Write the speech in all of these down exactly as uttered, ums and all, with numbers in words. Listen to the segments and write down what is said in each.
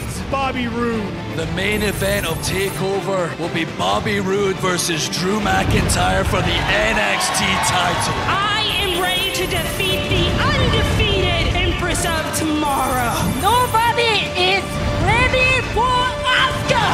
beat Bobby Roode. The main event of TakeOver will be Bobby Roode versus Drew McIntyre for the N X T title. I am ready to defeat the undefeated Empress of Tomorrow. Nobody is ready for Asuka.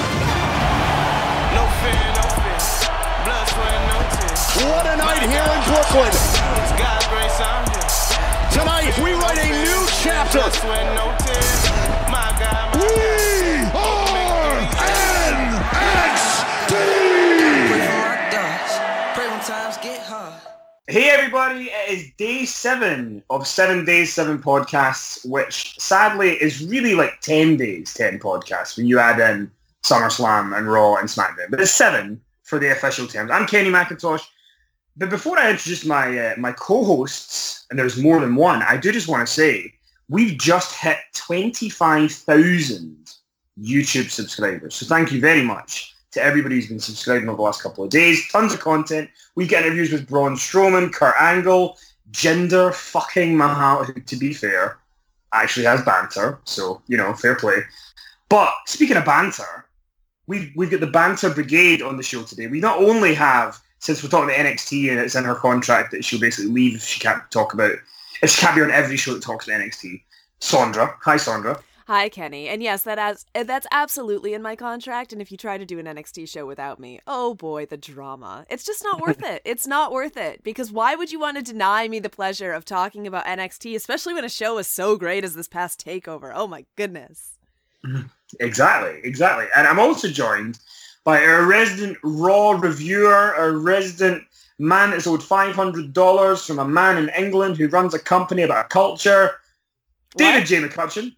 No fear, no fear. Blood, sweat, no tears. What a night here in Brooklyn. It's God's grace, I'm here. Tonight, we write a new chapter. Blood, sweat, no tears. My God, my We are N X T! Pray when times get hard. Hey everybody, it is day seven of seven days, seven podcasts, which sadly is really like ten days, ten podcasts when you add in SummerSlam and Raw and SmackDown. But it's seven for the official terms. I'm Kenny McIntosh. But before I introduce my uh, my co-hosts, and there's more than one, I do just want to say we've just hit twenty-five thousand YouTube subscribers. So thank you very much to everybody who's been subscribing over the last couple of days. Tons of content. We get interviews with Braun Strowman, Kurt Angle, Jinder fucking Mahal, who, to be fair, actually has banter. So, you know, fair play. But speaking of banter, we've, we've got the Banter Brigade on the show today. We not only have, since we're talking about N X T and it's in her contract that she'll basically leave if she can't talk about, if she can't be on every show that talks about N X T, Sondra. Hi, Sondra. Hi, Kenny. And yes, that has, that's absolutely in my contract. And if you try to do an N X T show without me, oh boy, the drama. It's just not worth it. It's not worth it. Because why would you want to deny me the pleasure of talking about N X T, especially when a show is so great as this past TakeOver? Oh my goodness. Exactly, exactly. And I'm also joined by our resident Raw reviewer, our resident man that's owed five hundred dollars from a man in England who runs a company about a culture, David What? J. McCutcheon.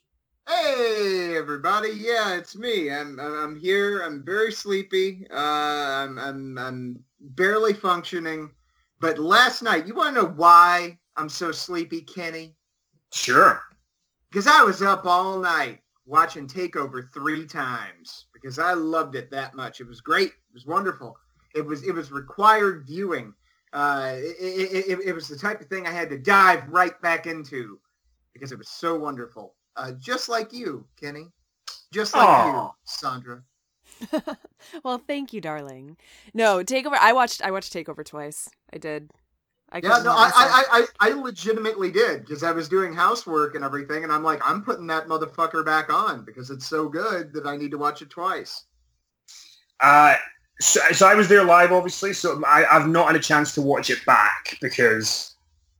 Hey everybody! Yeah, it's me. I'm I'm I'm here. I'm very sleepy. Uh, I'm I'm I'm barely functioning. But last night, you want to know why I'm so sleepy, Kenny? Sure. Because I was up all night watching TakeOver three times because I loved it that much. It was great. It was wonderful. It was it was required viewing. Uh, it, it, it, it was the type of thing I had to dive right back into because it was so wonderful. Uh, just like you, Kenny. Just like Aww. you, Sondra. Well, thank you, darling. No, TakeOver. I watched. I watched TakeOver twice. I did. I Yeah, couldn't no, help myself. I, I, I, I legitimately did because I was doing housework and everything, and I'm like, I'm putting that motherfucker back on because it's so good that I need to watch it twice. Uh, so, so I was there live, obviously, so I, I've not had a chance to watch it back because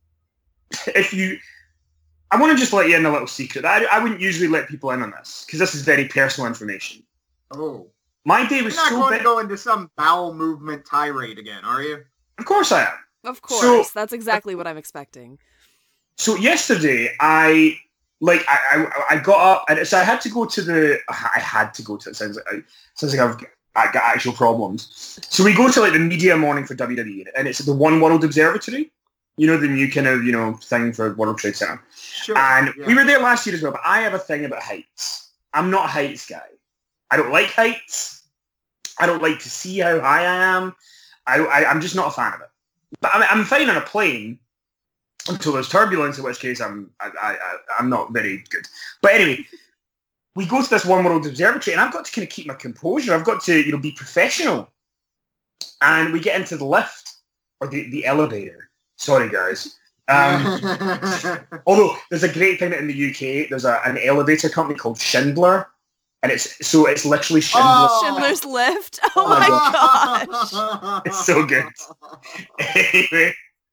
if you... I want to just let you in a little secret. I, I wouldn't usually let people in on this because this is very personal information. Oh. My day You're was not so going big. to go into some bowel movement tirade again, are you? Of course I am. Of course, So- that's exactly what I'm expecting. So yesterday, I like I, I I got up and so I had to go to the I had to go to it sounds like I, sounds like I've I got actual problems. So we go to like the media morning for W W E and it's at the One World Observatory. You know, the new kind of, you know, thing for World Trade Center. Sure. And yeah. we were there last year as well, but I have a thing about heights. I'm not a heights guy. I don't like heights. I don't like to see how high I am. I, I, I'm just not a fan of it. But I'm, I'm fine on a plane until there's turbulence, in which case I'm I, I, I'm not very good. But anyway, we go to this One World Observatory, and I've got to kind of keep my composure. I've got to, you know, be professional. And we get into the lift, or the, the elevator. Sorry, guys. Um, although there's a great thing that in the U K, there's a, an elevator company called Schindler, and it's so it's literally Schindler. Oh. Schindler's Lift. Oh, Oh my my gosh. It's so good. Anyway,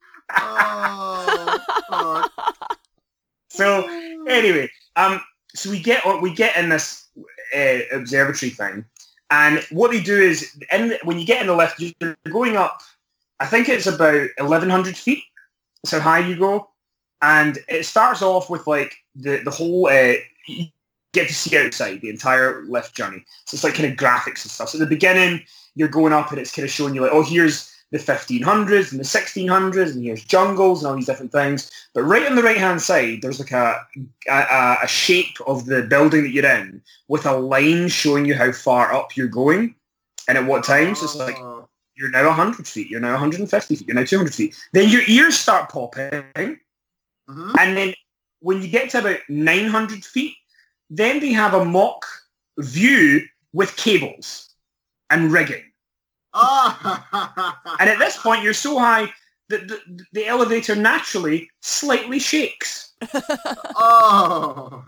Oh, fuck. so anyway, um, so we get on, we get in this uh, observatory thing, and what they do is, in when you get in the lift, you're going up. I think it's about eleven hundred feet. That's how high you go, and it starts off with like the the whole. Uh, you get to see outside the entire lift journey, so it's like kind of graphics and stuff. So at the beginning, you're going up, and it's kind of showing you like, oh, here's the fifteen hundreds and the sixteen hundreds, and here's jungles and all these different things. But right on the right-hand side, there's like a, a a shape of the building that you're in with a line showing you how far up you're going and at what time. So it's like, Oh. you're now one hundred feet, you're now one hundred fifty feet, you're now two hundred feet. Then your ears start popping, Mhm. and then when you get to about nine hundred feet, Then they have a mock view with cables and rigging. Oh. And at this point, you're so high that the, the elevator naturally slightly shakes. Oh.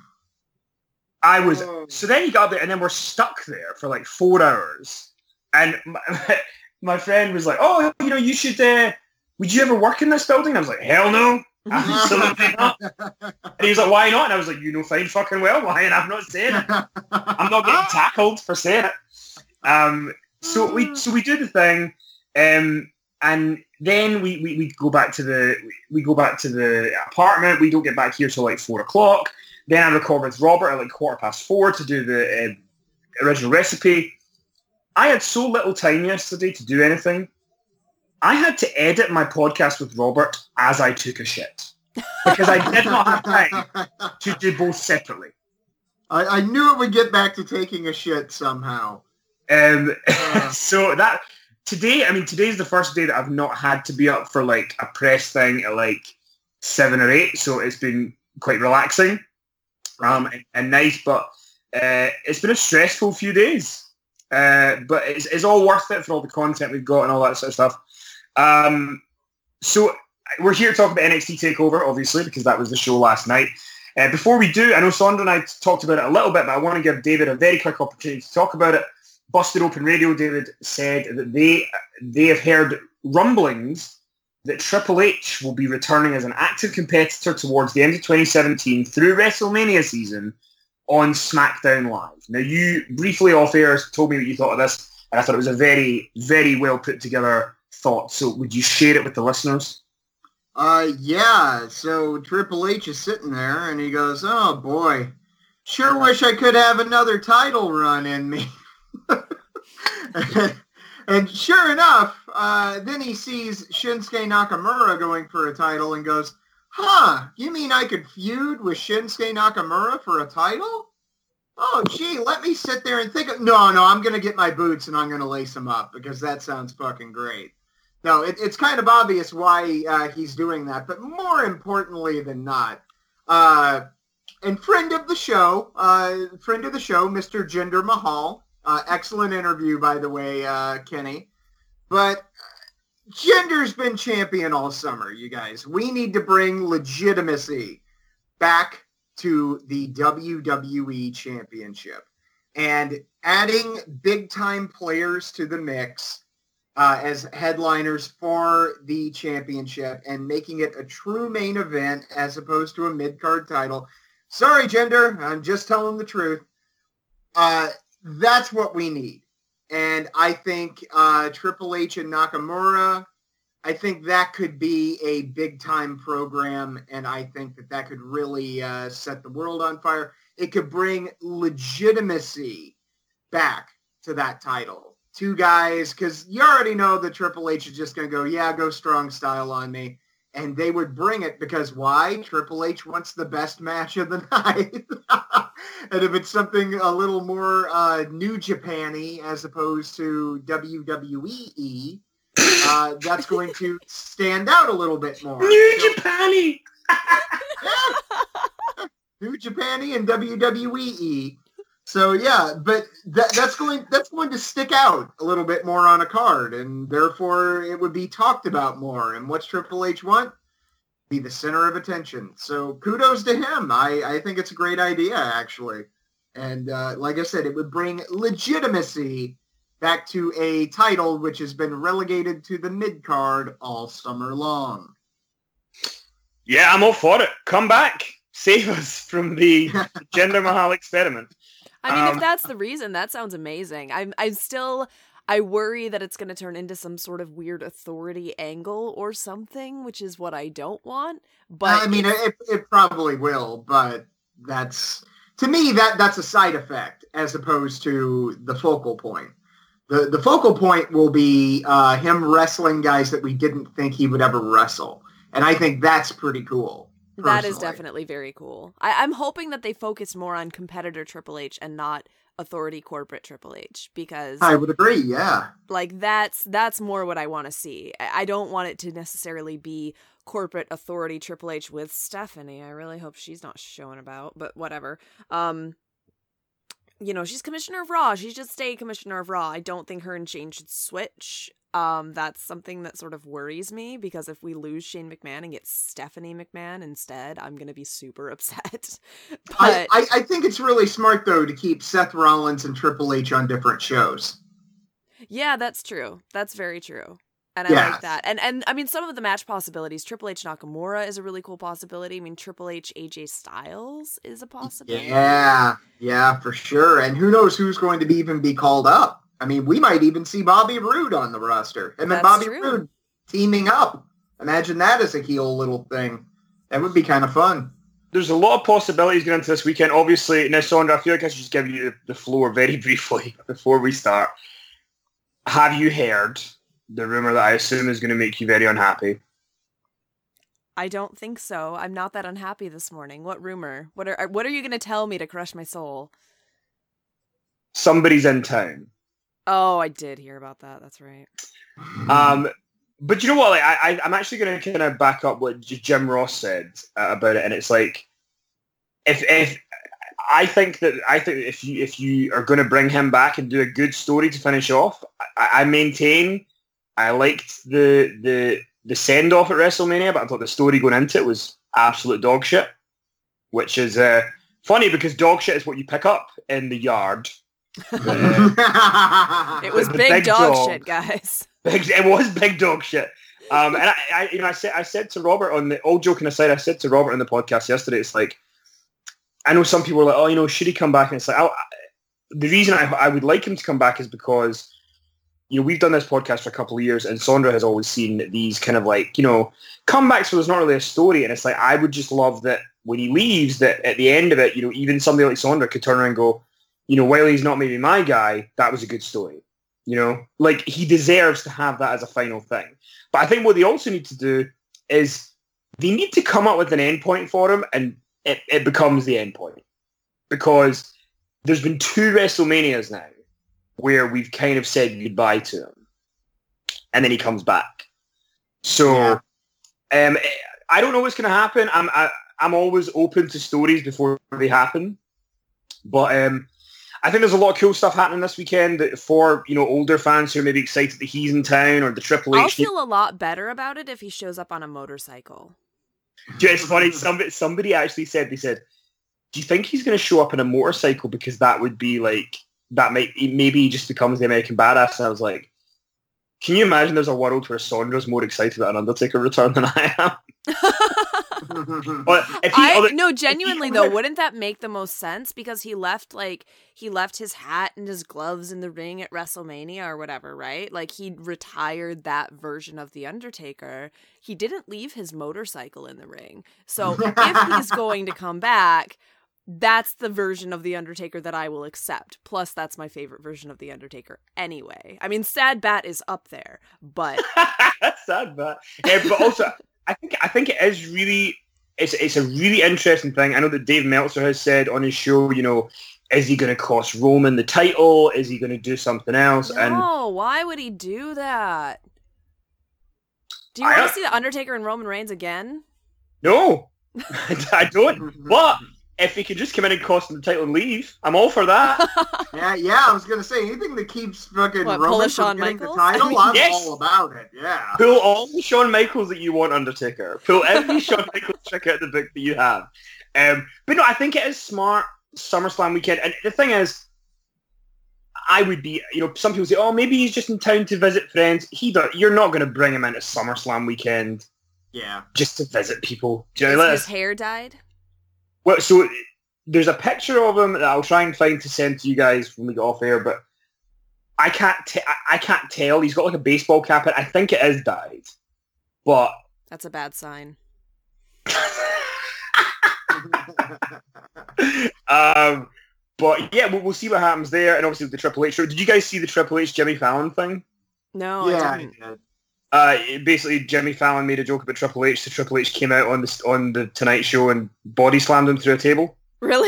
I was... So then you got there, and then we're stuck there for like four hours. And my, my friend was like, oh, you know, you should... Uh, would you ever work in this building? I was like, hell no. Absolutely not. And he was like, why not? And I was like, you know fine fucking well why, and I'm not saying it. I'm not getting tackled for saying it. Um... So we so we do the thing, um, and then we, we, we go back to the we go back to the apartment. We don't get back here till like four o'clock. Then I record with Robert at like quarter past four to do the uh, original recipe. I had so little time yesterday to do anything. I had to edit my podcast with Robert as I took a shit because I did not have time to do both separately. I, I knew it would get back to taking a shit somehow. Um, uh. So that today, I mean, today's the first day that I've not had to be up for like a press thing at like seven or eight. So it's been quite relaxing, um, and, and nice. But uh, it's been a stressful few days. Uh, but it's, it's all worth it for all the content we've got and all that sort of stuff. Um, so we're here to talk about N X T TakeOver, obviously, because that was the show last night. Uh, before we do, I know Sondra and I talked about it a little bit, but I want to give David a very quick opportunity to talk about it. Busted Open Radio, David said that they they have heard rumblings that Triple H will be returning as an active competitor towards the end of twenty seventeen through WrestleMania season on SmackDown Live. Now, you briefly off air told me what you thought of this, and I thought it was a very, very well put together thought. So would you share it with the listeners? Uh, yeah. So Triple H is sitting there, and he goes, oh, boy, sure wish I could have another title run in me. And sure enough, uh, then he sees Shinsuke Nakamura going for a title and goes, huh, you mean I could feud with Shinsuke Nakamura for a title? Oh, gee, let me sit there and think. Of, no, no, I'm going to get my boots and I'm going to lace them up because that sounds fucking great. No, it, it's kind of obvious why uh, he's doing that, but more importantly than not, uh, and friend of the show, uh, friend of the show, Mister Jinder Mahal. Uh, excellent interview, by the way, uh, Kenny. But Jinder's been champion all summer, you guys. We need to bring legitimacy back to the W W E Championship. And adding big-time players to the mix uh, as headliners for the championship and making it a true main event as opposed to a mid-card title. Sorry, Jinder, I'm just telling the truth. Uh... That's what we need. And I think uh, Triple H and Nakamura, I think that could be a big-time program, and I think that that could really uh, set the world on fire. It could bring legitimacy back to that title. Two guys, because you already know that Triple H is just going to go, yeah, go strong style on me. And they would bring it because why? Triple H wants the best match of the night. And if it's something a little more uh, New Japan-y as opposed to W W E, uh, that's going to stand out a little bit more. New so, Japan-y! yeah. New Japan-y and W W E. So yeah, but that, that's going that's going to stick out a little bit more on a card, and therefore it would be talked about more. And what's Triple H want? Be the center of attention. So kudos to him. I, I think it's a great idea, actually. And uh, like I said, it would bring legitimacy back to a title which has been relegated to the mid-card all summer long. Yeah, I'm all for it. Come back. Save us from the Jinder Mahal experiment. I mean, um, if that's the reason, that sounds amazing. I'm, I'm still, I worry that it's going to turn into some sort of weird authority angle or something, which is what I don't want. But I mean, it, it probably will, but that's, to me, that that's a side effect as opposed to the focal point. The the focal point will be uh, him wrestling guys that we didn't think he would ever wrestle. And I think that's pretty cool. Personally. That is definitely very cool. I, I'm hoping that they focus more on competitor Triple H and not authority corporate Triple H, because I would agree, yeah. Like that's that's more what I want to see. I, I don't want it to necessarily be corporate authority Triple H with Stephanie. I really hope she's not showing about, but whatever. Um, you know, she's commissioner of Raw. She should stay commissioner of Raw. I don't think her and Shane should switch. Um, that's something that sort of worries me, because if we lose Shane McMahon and get Stephanie McMahon instead, I'm going to be super upset. But I, I, I think it's really smart, though, to keep Seth Rollins and Triple H on different shows. yeah, that's true. That's very true. And I Yeah. like that. And, and I mean, some of the match possibilities, Triple H Nakamura is a really cool possibility. I mean, Triple H A J Styles is a possibility. Yeah, yeah, for sure. And who knows who's going to be even be called up. I mean, we might even see Bobby Roode on the roster. And then That's Bobby true. Roode teaming up. Imagine that as a heel little thing. That would be kind of fun. There's a lot of possibilities going into this weekend. Obviously, now, Sondra, I feel like I should just give you the floor very briefly before we start. Have you heard the rumor that I assume is going to make you very unhappy? I don't think so. I'm not that unhappy this morning. What rumor? What are What are you going to tell me to crush my soul? Somebody's in town. Oh, I did hear about that. That's right. Um, but you know what? Like, I, I, I'm actually going to kind of back up what J- Jim Ross said uh, about it, and it's like, if if I think that I think if you if you are going to bring him back and do a good story to finish off, I, I maintain I liked the the the send off at WrestleMania, but I thought the story going into it was absolute dog shit, which is uh, funny because dog shit is what you pick up in the yard. Uh, It was the big, big dog, dog. shit, guys. Big, it was big dog shit. Um, and I, I, you know, I said, I said to Robert on the, all joking aside, I said to Robert on the podcast yesterday, it's like, I know some people are like, oh, you know, should he come back? And it's like, I, I, the reason I, I would like him to come back is because, you know, we've done this podcast for a couple of years, and Sondra has always seen these kind of like, you know, comebacks where there's not really a story, and it's like, I would just love that when he leaves, that at the end of it, you know, even somebody like Sondra could turn around and go, you know, while he's not maybe my guy, that was a good story. You know, like he deserves to have that as a final thing. But I think what they also need to do is they need to come up with an endpoint for him, and it, it becomes the endpoint. Because there's been two WrestleManias now where we've kind of said goodbye to him, and then he comes back. So um, I don't know what's going to happen. I'm I, I'm always open to stories before they happen, but um. I think there's a lot of cool stuff happening this weekend that for, you know, older fans who are maybe excited that he's in town or the Triple H. I'll feel a lot better about it if he shows up on a motorcycle. It's funny, somebody, somebody actually said, they said, do you think he's going to show up on a motorcycle? Because that would be like, that might, maybe he just becomes the American Badass. And I was like, can you imagine there's a world where Sondra's more excited about an Undertaker return than I am? But if he, I, other, no, genuinely though, wouldn't that make the most sense? Because he left like he left his hat and his gloves in the ring at WrestleMania or whatever, right? Like he retired that version of the Undertaker. He didn't leave his motorcycle in the ring. So if he's going to come back, that's the version of the Undertaker that I will accept. Plus, that's my favorite version of the Undertaker anyway. I mean, Sad Bat is up there, but Sad Bat. Yeah, but also, I think I think it is really it's it's a really interesting thing. I know that Dave Meltzer has said on his show, you know, is he going to cost Roman the title? Is he going to do something else? no, And why would he do that? Do you I- want to see the Undertaker and Roman Reigns again? no, I don't. But if he could just come in and cost him the title and leave, I'm all for that. Yeah, yeah, I was going to say, anything that keeps fucking What, pull a Roman Shawn from getting the Michaels? title, I'm Yes. all about it, yeah. Pull all the Shawn Michaels that you want, Undertaker. Pull every Shawn Michaels trick out of the book that you have. Um, but no, I think it is smart SummerSlam weekend. And the thing is, I would be, you know, some people say, oh, maybe he's just in town to visit friends. He don't, you're not going to bring him into SummerSlam weekend Yeah. just to visit people. Do you Is know his this? hair dyed? Well, so there's a picture of him that I'll try and find to send to you guys when we get off air, but I can't, t- I- I can't tell. He's got like a baseball cap. I think it is dyed, but That's a bad sign. um, but yeah, we'll, we'll see what happens there. And obviously with the Triple H show. Did you guys see the Triple H Jimmy Fallon thing? No, yeah, I I didn't. did. Uh, basically, Jimmy Fallon made a joke about Triple H. So Triple H came out on the on the Tonight Show and body slammed him through a table. Really?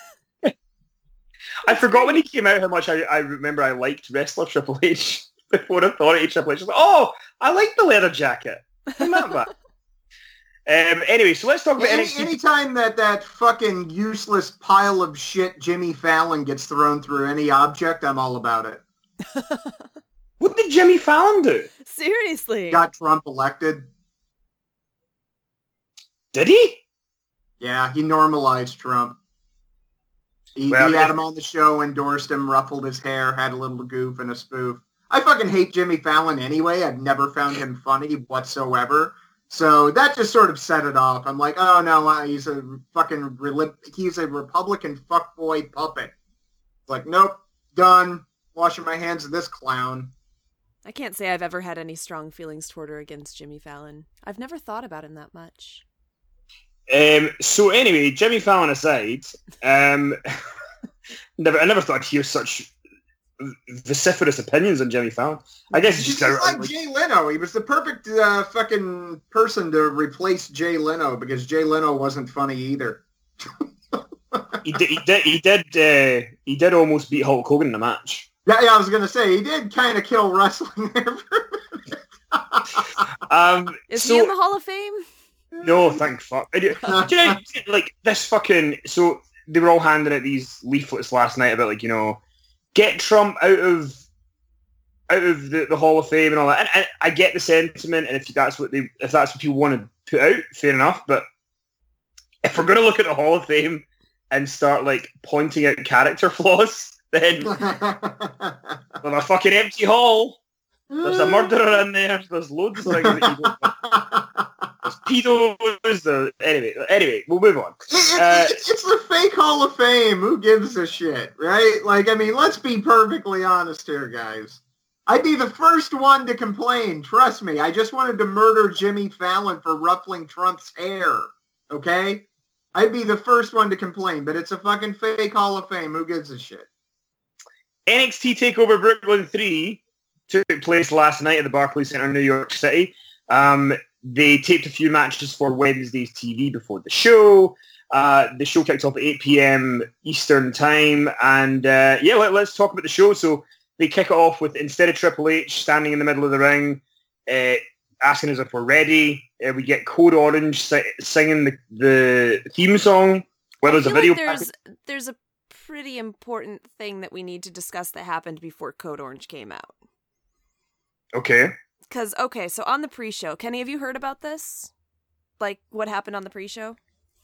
I forgot when he came out how much I, I remember I liked wrestler Triple H before Authority Triple H. I was like, oh, I like the leather jacket. Isn't that bad? Um, anyway, so let's talk about Any, N X T. anytime that that fucking useless pile of shit Jimmy Fallon gets thrown through any object, I'm all about it. What did Jimmy Fallon do? Seriously. Got Trump elected. Did he? Yeah, he normalized Trump. He, Well, he had if- him on the show, endorsed him, ruffled his hair, had a little goof and a spoof. I fucking hate Jimmy Fallon anyway. I've never found him funny whatsoever. So that just sort of set it off. I'm like, oh no, uh, he's a fucking reli- he's a Republican fuckboy puppet. It's like, nope, done. Washing my hands of this clown. I can't say I've ever had any strong feelings toward or against Jimmy Fallon. I've never thought about him that much. Um, so anyway, Jimmy Fallon aside, um, never, I never thought I'd hear such vociferous opinions on Jimmy Fallon. I guess it's He's just just like Jay Leno. He was the perfect uh, fucking person to replace Jay Leno because Jay Leno wasn't funny either. he did, he did, he did, uh, he did almost beat Hulk Hogan in the match. Yeah, yeah, I was gonna say he did kind of kill wrestling there. Um, Is so, he in the Hall of Fame? No, thank fuck. I do- do you know, like this fucking. So they were all handing out these leaflets last night about like you know, get Trump out of out of the, the Hall of Fame and all that. And, and I get the sentiment, and if that's what they if that's what people want to put out, fair enough. But if we're gonna look at the Hall of Fame and start like pointing out character flaws, then with a fucking empty hall, there's a murderer in there. There's loads of things that you don't. There's pedos. There. Anyway, anyway, we'll move on. It's, Uh, it's, it's the fake Hall of Fame. Who gives a shit, right? Like, I mean, let's be perfectly honest here, guys. I'd be the first one to complain. Trust me. I just wanted to murder Jimmy Fallon for ruffling Trump's hair. Okay? I'd be the first one to complain, but it's a fucking fake Hall of Fame. Who gives a shit? N X T TakeOver Brooklyn three took place last night at the Barclays Center in New York City. Um, they taped a few matches for Wednesday's T V before the show. Uh, the show kicked off at eight p.m. Eastern time. And uh, yeah, let, let's talk about the show. So they kick it off with, instead of Triple H standing in the middle of the ring, uh, asking us if we're ready, uh, we get Code Orange si- singing the, the theme song. Where there's I a feel video. like there's, there's a pretty important thing that we need to discuss that happened before Code Orange came out. Okay. Because, okay, so on the pre-show, Kenny, have you heard about this? Like, what happened on the pre-show?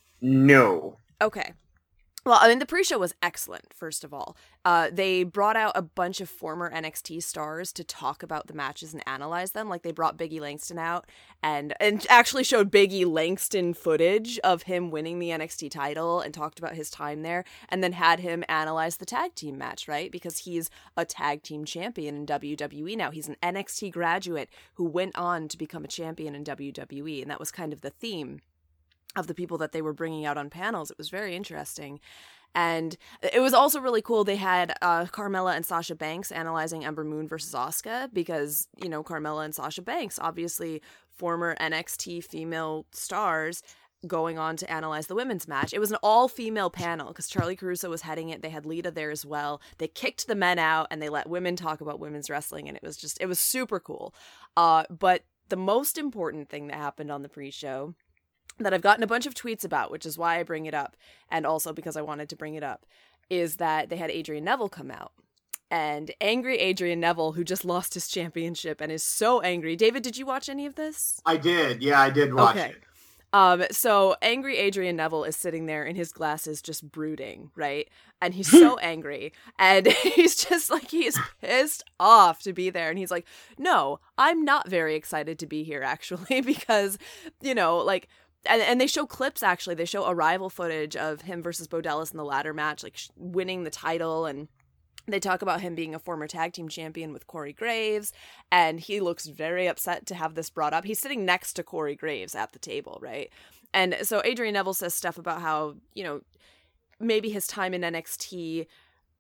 No. Okay. Well, I mean, the pre-show was excellent, first of all. Uh, they brought out a bunch of former N X T stars to talk about the matches and analyze them. Like, they brought Biggie Langston out and, and actually showed Biggie Langston footage of him winning the N X T title and talked about his time there, and then had him analyze the tag team match, right? Because he's a tag team champion in W W E now. He's an N X T graduate who went on to become a champion in W W E, and that was kind of the theme of the people that they were bringing out on panels. It was very interesting. And it was also really cool. They had uh, Carmella and Sasha Banks analyzing Ember Moon versus Asuka because, you know, Carmella and Sasha Banks, obviously former N X T female stars, going on to analyze the women's match. It was an all-female panel because Charlie Caruso was heading it. They had Lita there as well. They kicked the men out and they let women talk about women's wrestling, and it was just, it was super cool. Uh, but the most important thing that happened on the pre-show that I've gotten a bunch of tweets about, which is why I bring it up, and also because I wanted to bring it up, is that they had Adrian Neville come out. And angry Adrian Neville, who just lost his championship and is so angry. David, did you watch any of this? I did. Yeah, I did watch Okay. it. Um, so angry Adrian Neville is sitting there in his glasses just brooding, right? And he's so angry, and he's just like, he's pissed off to be there. And he's like, no, I'm not very excited to be here, actually, because, you know, like, And and they show clips, actually. They show arrival footage of him versus Bo Dallas in the ladder match, like sh- winning the title. And they talk about him being a former tag team champion with Corey Graves. And he looks very upset to have this brought up. He's sitting next to Corey Graves at the table, right? And so Adrian Neville says stuff about how, you know, maybe his time in N X T,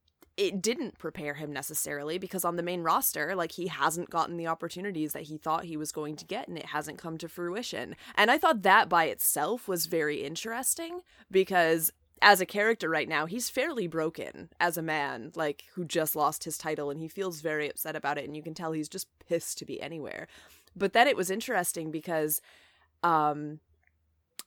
it didn't prepare him necessarily, because on the main roster, like, he hasn't gotten the opportunities that he thought he was going to get, and it hasn't come to fruition. And I thought that by itself was very interesting, because as a character right now, he's fairly broken as a man, like, who just lost his title, and he feels very upset about it, and you can tell he's just pissed to be anywhere. But then it was interesting because, um,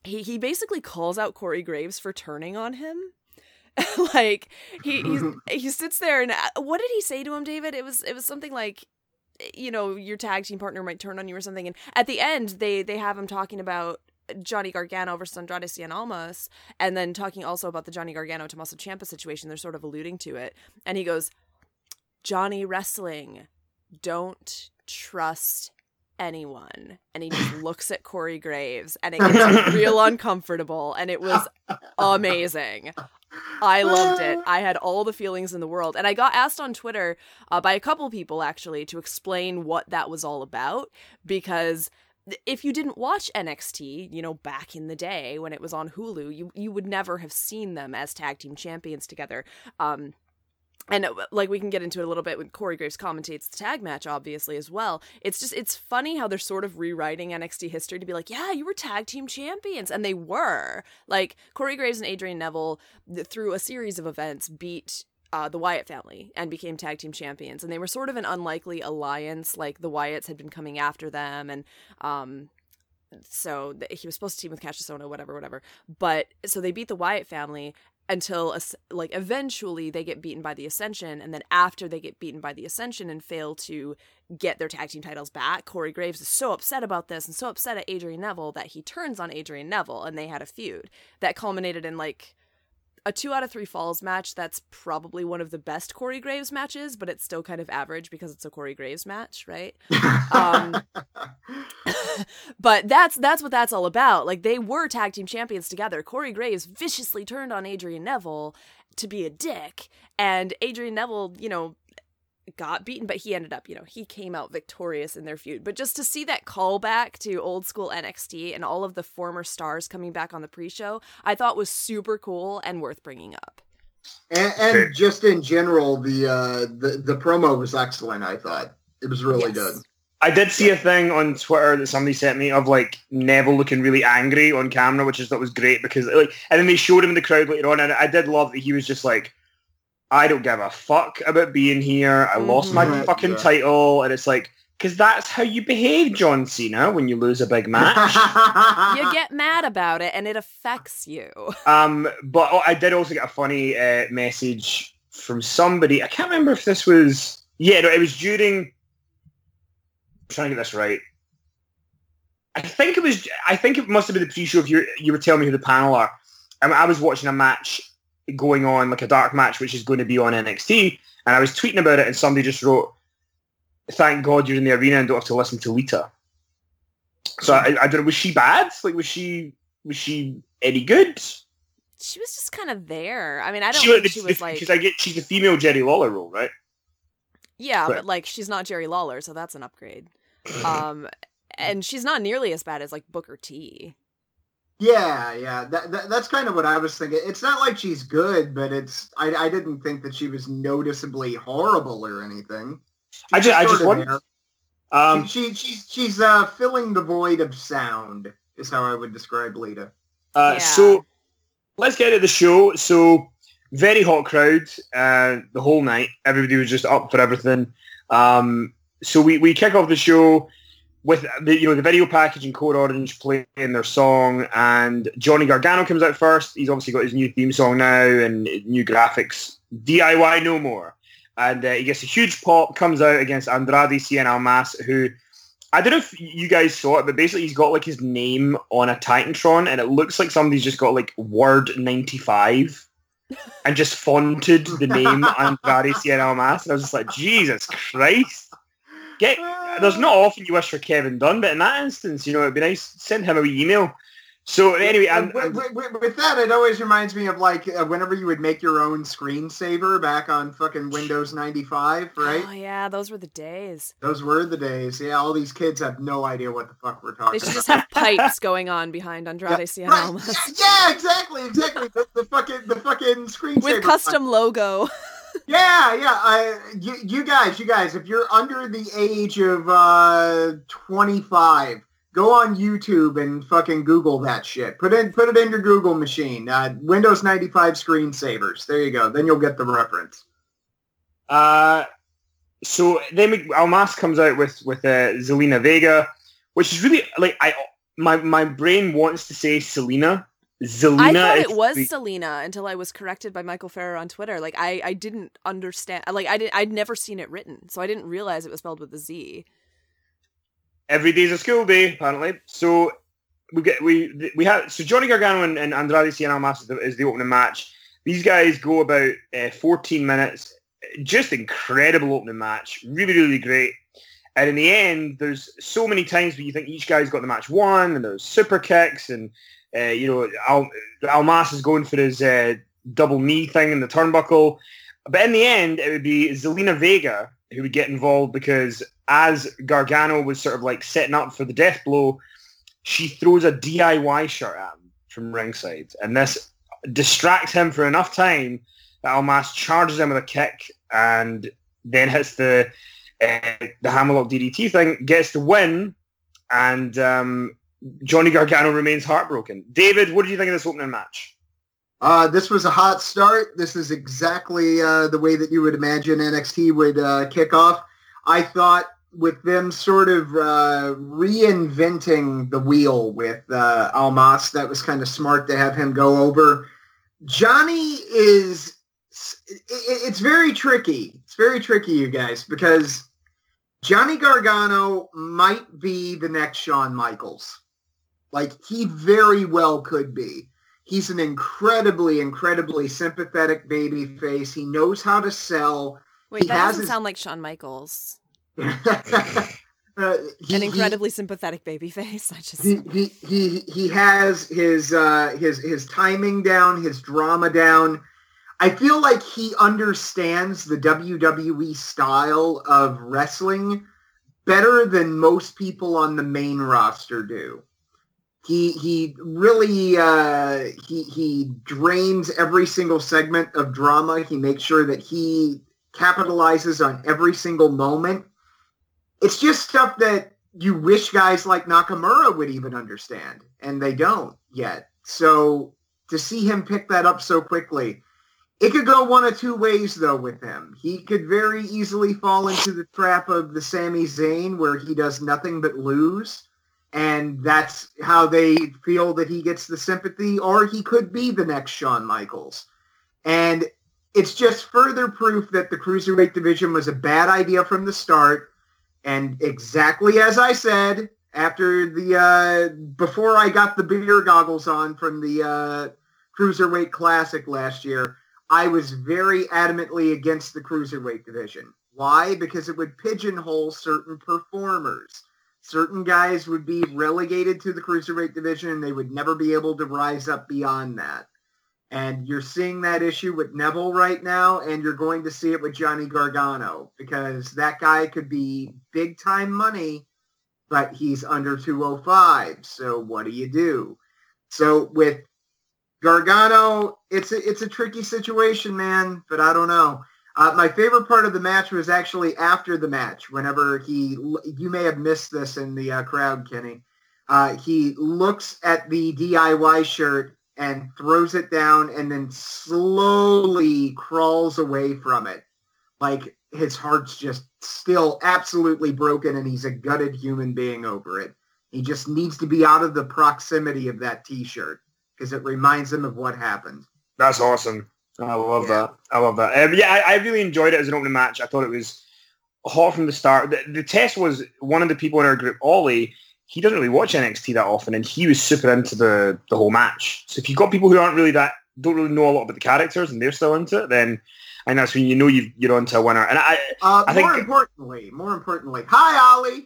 he he basically calls out Corey Graves for turning on him. Like he he's, he sits there and what did he say to him, David? It was it was something like, you know, your tag team partner might turn on you or something. And at the end, they they have him talking about Johnny Gargano versus Andrade Cien Almas, and then talking also about the Johnny Gargano Tommaso Ciampa situation. They're sort of alluding to it, and he goes, "Johnny Wrestling, don't trust anyone." And he just looks at Corey Graves, and it gets real uncomfortable, and it was amazing. I loved it. I had all the feelings in the world. And I got asked on Twitter uh, by a couple people, actually, to explain what that was all about. Because if you didn't watch N X T, you know, back in the day when it was on Hulu, you, you would never have seen them as tag team champions together. Um, and like we can get into it a little bit when Corey Graves commentates the tag match, obviously, as well. It's just, it's funny how they're sort of rewriting N X T history to be like, yeah, you were tag team champions. And they were. Like, Corey Graves and Adrian Neville, through a series of events, beat uh, the Wyatt family and became tag team champions. And they were sort of an unlikely alliance. Like, the Wyatts had been coming after them. And, um... so he was supposed to team with Cassius Ohno, whatever, whatever. But so they beat the Wyatt family until, like, eventually they get beaten by the Ascension. And then after they get beaten by the Ascension and fail to get their tag team titles back, Corey Graves is so upset about this and so upset at Adrian Neville that he turns on Adrian Neville, and they had a feud that culminated in, like, a two out of three falls match. That's probably one of the best Corey Graves matches, but it's still kind of average because it's a Corey Graves match, right? um, but that's that's what that's all about. Like, they were tag team champions together. Corey Graves viciously turned on Adrian Neville to be a dick, and Adrian Neville, you know, got beaten, but he ended up, you know, he came out victorious in their feud. But just to see that callback to old school N X T and all of the former stars coming back on the pre-show, I thought was super cool and worth bringing up. And, and just in general, the, uh, the the promo was excellent, I thought. It was really yes. good. I did see a thing on Twitter that somebody sent me of, like, Neville looking really angry on camera, which I thought was great because, like, and then they showed him in the crowd later on, and I did love that he was just like, I don't give a fuck about being here. I lost my mm-hmm. fucking yeah. title. And it's like, because that's how you behave, John Cena, when you lose a big match. You get mad about it, and it affects you. Um, But oh, I did also get a funny uh, message from somebody. I can't remember if this was... Yeah, no, it was during... I'm trying to get this right. I think it was... I think it must have been the pre-show if you, you were telling me who the panel are. I, mean, I was watching a match going on, like a dark match, which is going to be on N X T, and I was tweeting about it, and somebody just wrote, "Thank God you're in the arena and don't have to listen to Lita." So I, I don't know, was she bad? Like, was she was she any good? She was just kind of there. I mean, I don't she, think the, she was the, like... Because I get she's a female Jerry Lawler role, right? Yeah, but, but like, she's not Jerry Lawler, so that's an upgrade. um, and she's not nearly as bad as, like, Booker T. Yeah, yeah, that, that that's kind of what I was thinking. It's not like she's good, but it's I, I didn't think that she was noticeably horrible or anything. She I just I just want um she, she she's she's uh filling the void of sound is how I would describe Lita. Uh, yeah. So let's get to the show. So very hot crowd uh, the whole night. Everybody was just up for everything. Um, so we we kick off the show with the, you know, the video package and Code Orange playing their song, and Johnny Gargano comes out first. He's obviously got his new theme song now and new graphics. D I Y no more. And uh, he gets a huge pop, comes out against Andrade Cien Almas, who, I don't know if you guys saw it, but basically he's got, like, his name on a Titantron, and it looks like somebody's just got, like, Word ninety-five and just fonted the name Andrade Cien Almas. And I was just like, Jesus Christ. Get, there's not often you wish for Kevin Dunn, but in that instance, you know, it'd be nice. Send him a wee email. So anyway, I'm, with, with, with that, it always reminds me of, like, uh, whenever you would make your own screensaver back on fucking Windows ninety-five, right? Oh yeah, those were the days. Those were the days. Yeah, all these kids have no idea what the fuck we're talking about. They should just have pipes going on behind Andrade yeah, Cien right. Almas. Yeah, exactly, exactly. The, the fucking the fucking screensaver with custom pipe. Logo. Yeah, yeah. Uh, you, you guys, you guys, if you're under the age of uh, twenty-five, go on YouTube and fucking Google that shit. Put in, put it in your Google machine. Uh, Windows ninety-five screensavers. There you go. Then you'll get the reference. Uh, so then we, Almas comes out with with uh, Zelina Vega, which is really, like, I my my brain wants to say Selena. Zelina. I thought is it was the- Selena until I was corrected by Michael Ferrer on Twitter. Like I, I didn't understand. Like I did. I'd never seen it written, so I didn't realize it was spelled with a Z. Every day's a school day, apparently. So we get we we have so Johnny Gargano and, and Andrade Cien Almas is the, is the opening match. These guys go about uh, fourteen minutes. Just incredible opening match. Really, really great. And in the end, there's so many times where you think each guy's got the match won, and there's super kicks, and uh, you know, Al- Almas is going for his uh, double knee thing in the turnbuckle. But in the end, it would be Zelina Vega who would get involved because as Gargano was sort of like setting up for the death blow, she throws a D I Y shirt at him from ringside. And this distracts him for enough time that Almas charges him with a kick and then hits the uh, the Hammerlock D D T thing, gets the win, and um, Johnny Gargano remains heartbroken. David, what did you think of this opening match? Uh, this was a hot start. This is exactly uh, the way that you would imagine N X T would uh, kick off. I thought with them sort of uh, reinventing the wheel with uh, Almas, that was kind of smart to have him go over. Johnny is, it's very tricky. It's very tricky, you guys, because Johnny Gargano might be the next Shawn Michaels. Like, he very well could be. He's an incredibly, incredibly sympathetic babyface. He knows how to sell. Wait, he that has doesn't his... sound like Shawn Michaels. uh, he, An incredibly he, sympathetic babyface. I just he, he he he has his uh, his his timing down, his drama down. I feel like he understands the W W E style of wrestling better than most people on the main roster do. He he really uh, he he drains every single segment of drama. He makes sure that he capitalizes on every single moment. It's just stuff that you wish guys like Nakamura would even understand, and they don't yet. So to see him pick that up so quickly, it could go one of two ways, though, with him. He could very easily fall into the trap of the Sami Zayn, where he does nothing but lose, and that's how they feel that he gets the sympathy, or he could be the next Shawn Michaels. And it's just further proof that the Cruiserweight division was a bad idea from the start. And exactly as I said, after the uh, before I got the beer goggles on from the uh, Cruiserweight Classic last year, I was very adamantly against the Cruiserweight division. Why? Because it would pigeonhole certain performers. Certain guys would be relegated to the Cruiserweight division, and they would never be able to rise up beyond that. And you're seeing that issue with Neville right now, and you're going to see it with Johnny Gargano, because that guy could be big-time money, but he's under two oh five. So what do you do? So with Gargano, it's a, it's a tricky situation, man, but I don't know. Uh, my favorite part of the match was actually after the match, whenever he, you may have missed this in the uh, crowd, Kenny. Uh, he looks at the D I Y shirt and throws it down and then slowly crawls away from it. Like his heart's just still absolutely broken and he's a gutted human being over it. He just needs to be out of the proximity of that t-shirt because it reminds him of what happened. That's awesome. I love yeah. that. I love that. Um, yeah, I, I really enjoyed it as an opening match. I thought it was hot from the start. The, the test was one of the people in our group, Ollie. He doesn't really watch N X T that often, and he was super into the, the whole match. So if you've got people who aren't really that, don't really know a lot about the characters, and they're still into it, then I think that's when you know you've, you're onto a winner. And I, uh, I think more importantly, more importantly, hi Ollie.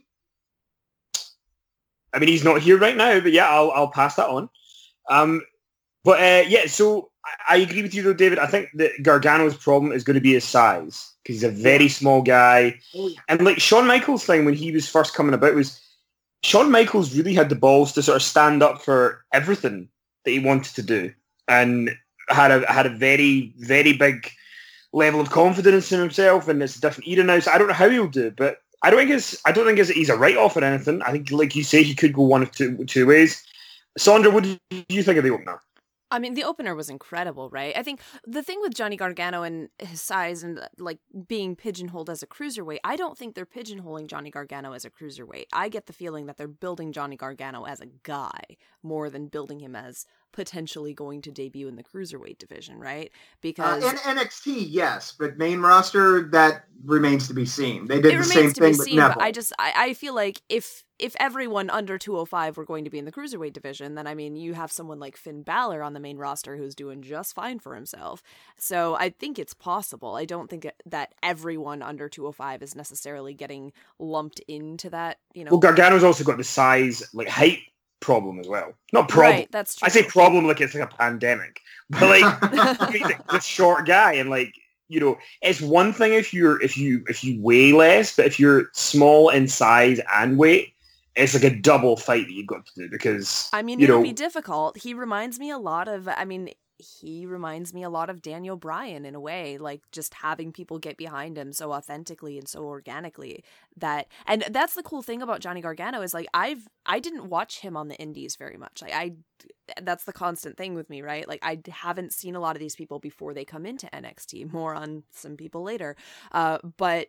I mean, he's not here right now, but yeah, I'll I'll pass that on. Um, but uh, yeah, so I, I agree with you though, David. I think that Gargano's problem is going to be his size because he's a very small guy, and like Shawn Michaels' thing when he was first coming about was. Shawn Michaels really had the balls to sort of stand up for everything that he wanted to do and had a had a very, very big level of confidence in himself, and it's a different era now, so I don't know how he'll do, but I don't think it's I don't think it's, he's a write-off or anything. I think, like you say, he could go one of two, two ways. Sandra, what did you think of the opener? I mean, the opener was incredible, right? I think the thing with Johnny Gargano and his size and like being pigeonholed as a cruiserweight, I don't think they're pigeonholing Johnny Gargano as a cruiserweight. I get the feeling that they're building Johnny Gargano as a guy more than building him as potentially going to debut in the cruiserweight division, right? Because uh, in N X T, yes, but main roster, that remains to be seen. They did it the same to thing be with seen, Neville. But I just, I, I feel like if if everyone under two oh five were going to be in the cruiserweight division, then I mean, you have someone like Finn Balor on the main roster who's doing just fine for himself. So I think it's possible. I don't think that everyone under two oh five is necessarily getting lumped into that, you know. Well, Gargano's also got the size, like height problem as well. Not problem. Right, that's true. I say problem like it's like a pandemic. But like, he's a short guy, and like, you know, it's one thing if you're if you if you weigh less, but if you're small in size and weight, it's like a double fight that you've got to do because I mean, you it'll know, be difficult. He reminds me a lot of, I mean, he reminds me a lot of Daniel Bryan in a way, like just having people get behind him so authentically and so organically that, and that's the cool thing about Johnny Gargano is like, I've, I didn't watch him on the indies very much. Like I, that's the constant thing with me, right? Like I haven't seen a lot of these people before they come into N X T, more on some people later. Uh, but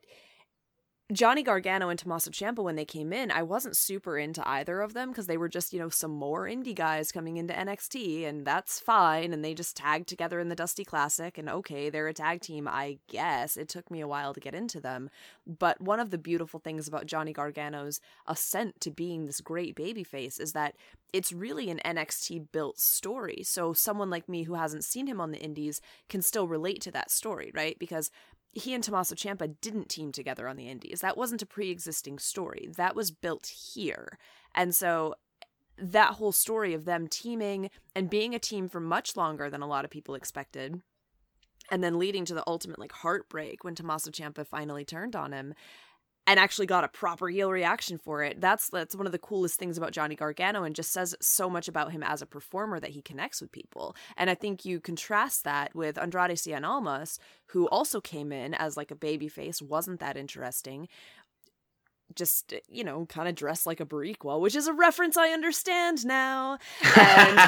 Johnny Gargano and Tommaso Ciampa, when they came in, I wasn't super into either of them because they were just, you know, some more indie guys coming into N X T, and that's fine. And they just tagged together in the Dusty Classic, and okay, they're a tag team, I guess. It took me a while to get into them. But one of the beautiful things about Johnny Gargano's ascent to being this great babyface is that it's really an N X T-built story. So someone like me who hasn't seen him on the indies can still relate to that story, right? Because he and Tommaso Ciampa didn't team together on the indies. That wasn't a pre-existing story. That was built here. And so that whole story of them teaming and being a team for much longer than a lot of people expected, and then leading to the ultimate like heartbreak when Tommaso Ciampa finally turned on him and actually got a proper heel reaction for it. That's that's one of the coolest things about Johnny Gargano, and just says so much about him as a performer that he connects with people. And I think you contrast that with Andrade Cien Almas, who also came in as like a babyface, wasn't that interesting, just, you know, kind of dressed like a Bariqua, which is a reference I understand now. And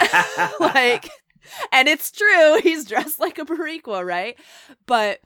like, and it's true, he's dressed like a Bariqua, right? But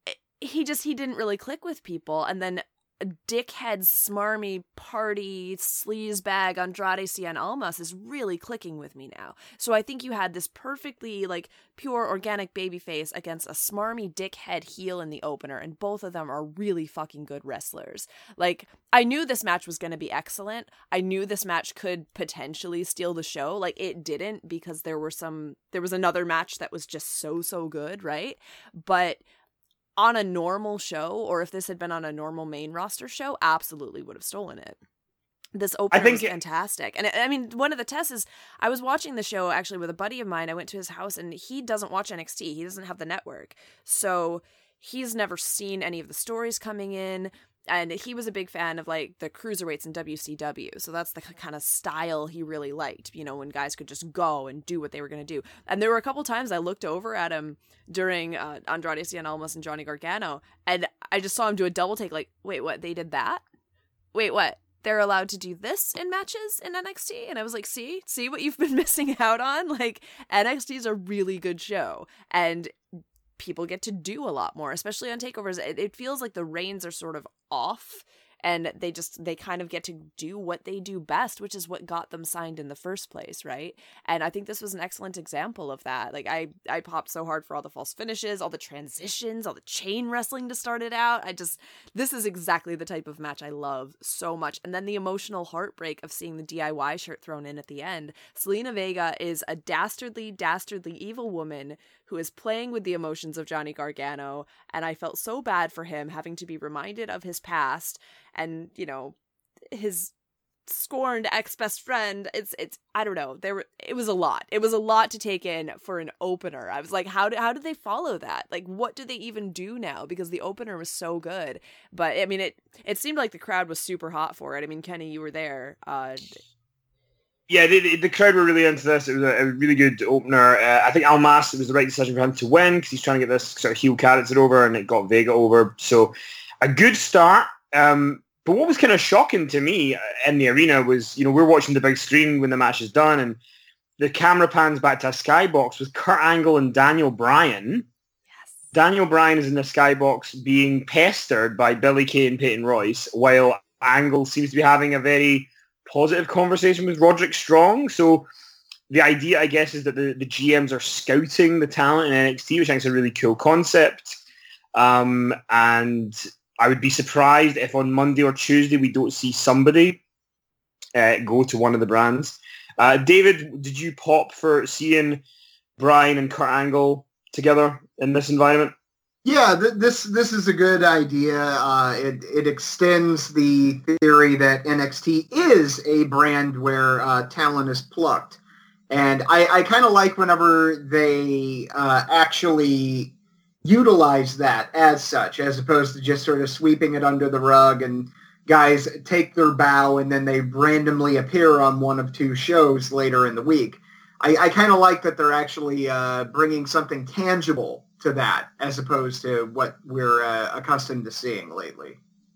he just, he didn't really click with people. And then dickhead, smarmy, party, sleazebag Andrade Cien Almas is really clicking with me now. So I think you had this perfectly, like, pure, organic babyface against a smarmy dickhead heel in the opener, and both of them are really fucking good wrestlers. Like, I knew this match was going to be excellent. I knew this match could potentially steal the show. Like, it didn't, because there were some, there was another match that was just so, so good, right? But on a normal show, or if this had been on a normal main roster show, absolutely would have stolen it. This opener I think was it- fantastic. And I mean, one of the tests is, I was watching the show actually with a buddy of mine. I went to his house, and he doesn't watch N X T. He doesn't have the network. So he's never seen any of the stories coming in. And he was a big fan of like the cruiserweights in W C W. So that's the kind of style he really liked, you know, when guys could just go and do what they were going to do. And there were a couple times I looked over at him during uh, Andrade Cien Almas and Johnny Gargano, and I just saw him do a double take like, wait, what? They did that? Wait, what? They're allowed to do this in matches in N X T? And I was like, see? See what you've been missing out on? Like, N X T is a really good show. And people get to do a lot more, especially on takeovers. It, it feels like the reins are sort of off, and they just, they kind of get to do what they do best, which is what got them signed in the first place, right? And I think this was an excellent example of that. Like, I, I popped so hard for all the false finishes, all the transitions, all the chain wrestling to start it out. I just, this is exactly the type of match I love so much. And then the emotional heartbreak of seeing the D I Y shirt thrown in at the end. Zelina Vega is a dastardly, dastardly evil woman who is playing with the emotions of Johnny Gargano, and I felt so bad for him having to be reminded of his past and, you know, his scorned ex-best friend. It's, it's, I don't know, there were, it was a lot. It was a lot to take in for an opener. I was like, how do, how did they follow that? Like, what do they even do now? Because the opener was so good. But, I mean, it, it seemed like the crowd was super hot for it. I mean, Kenny, you were there. Uh, Yeah, the, the crowd were really into this. It was a, a really good opener. Uh, I think Almas, it was the right decision for him to win because he's trying to get this sort of heel character over, and it got Vega over. So a good start. Um, but what was kind of shocking to me in the arena was, you know, we're watching the big screen when the match is done, and the camera pans back to a skybox with Kurt Angle and Daniel Bryan. Yes. Daniel Bryan is in the skybox being pestered by Billie Kay and Peyton Royce, while Angle seems to be having a very positive conversation with Roderick Strong. So the idea, I guess, is that the, the G Ms are scouting the talent in N X T, which I think is a really cool concept. Um, and I would be surprised if on Monday or Tuesday we don't see somebody uh, go to one of the brands. Uh, David, did you pop for seeing Bryan and Kurt Angle together in this environment? Yeah, th- this this is a good idea. Uh, it it extends the theory that N X T is a brand where uh, talent is plucked. And I, I kind of like whenever they uh, actually utilize that as such, as opposed to just sort of sweeping it under the rug and guys take their bow and then they randomly appear on one of two shows later in the week. I, I kind of like that they're actually uh, bringing something tangible to that as opposed to what we're uh, accustomed to seeing lately.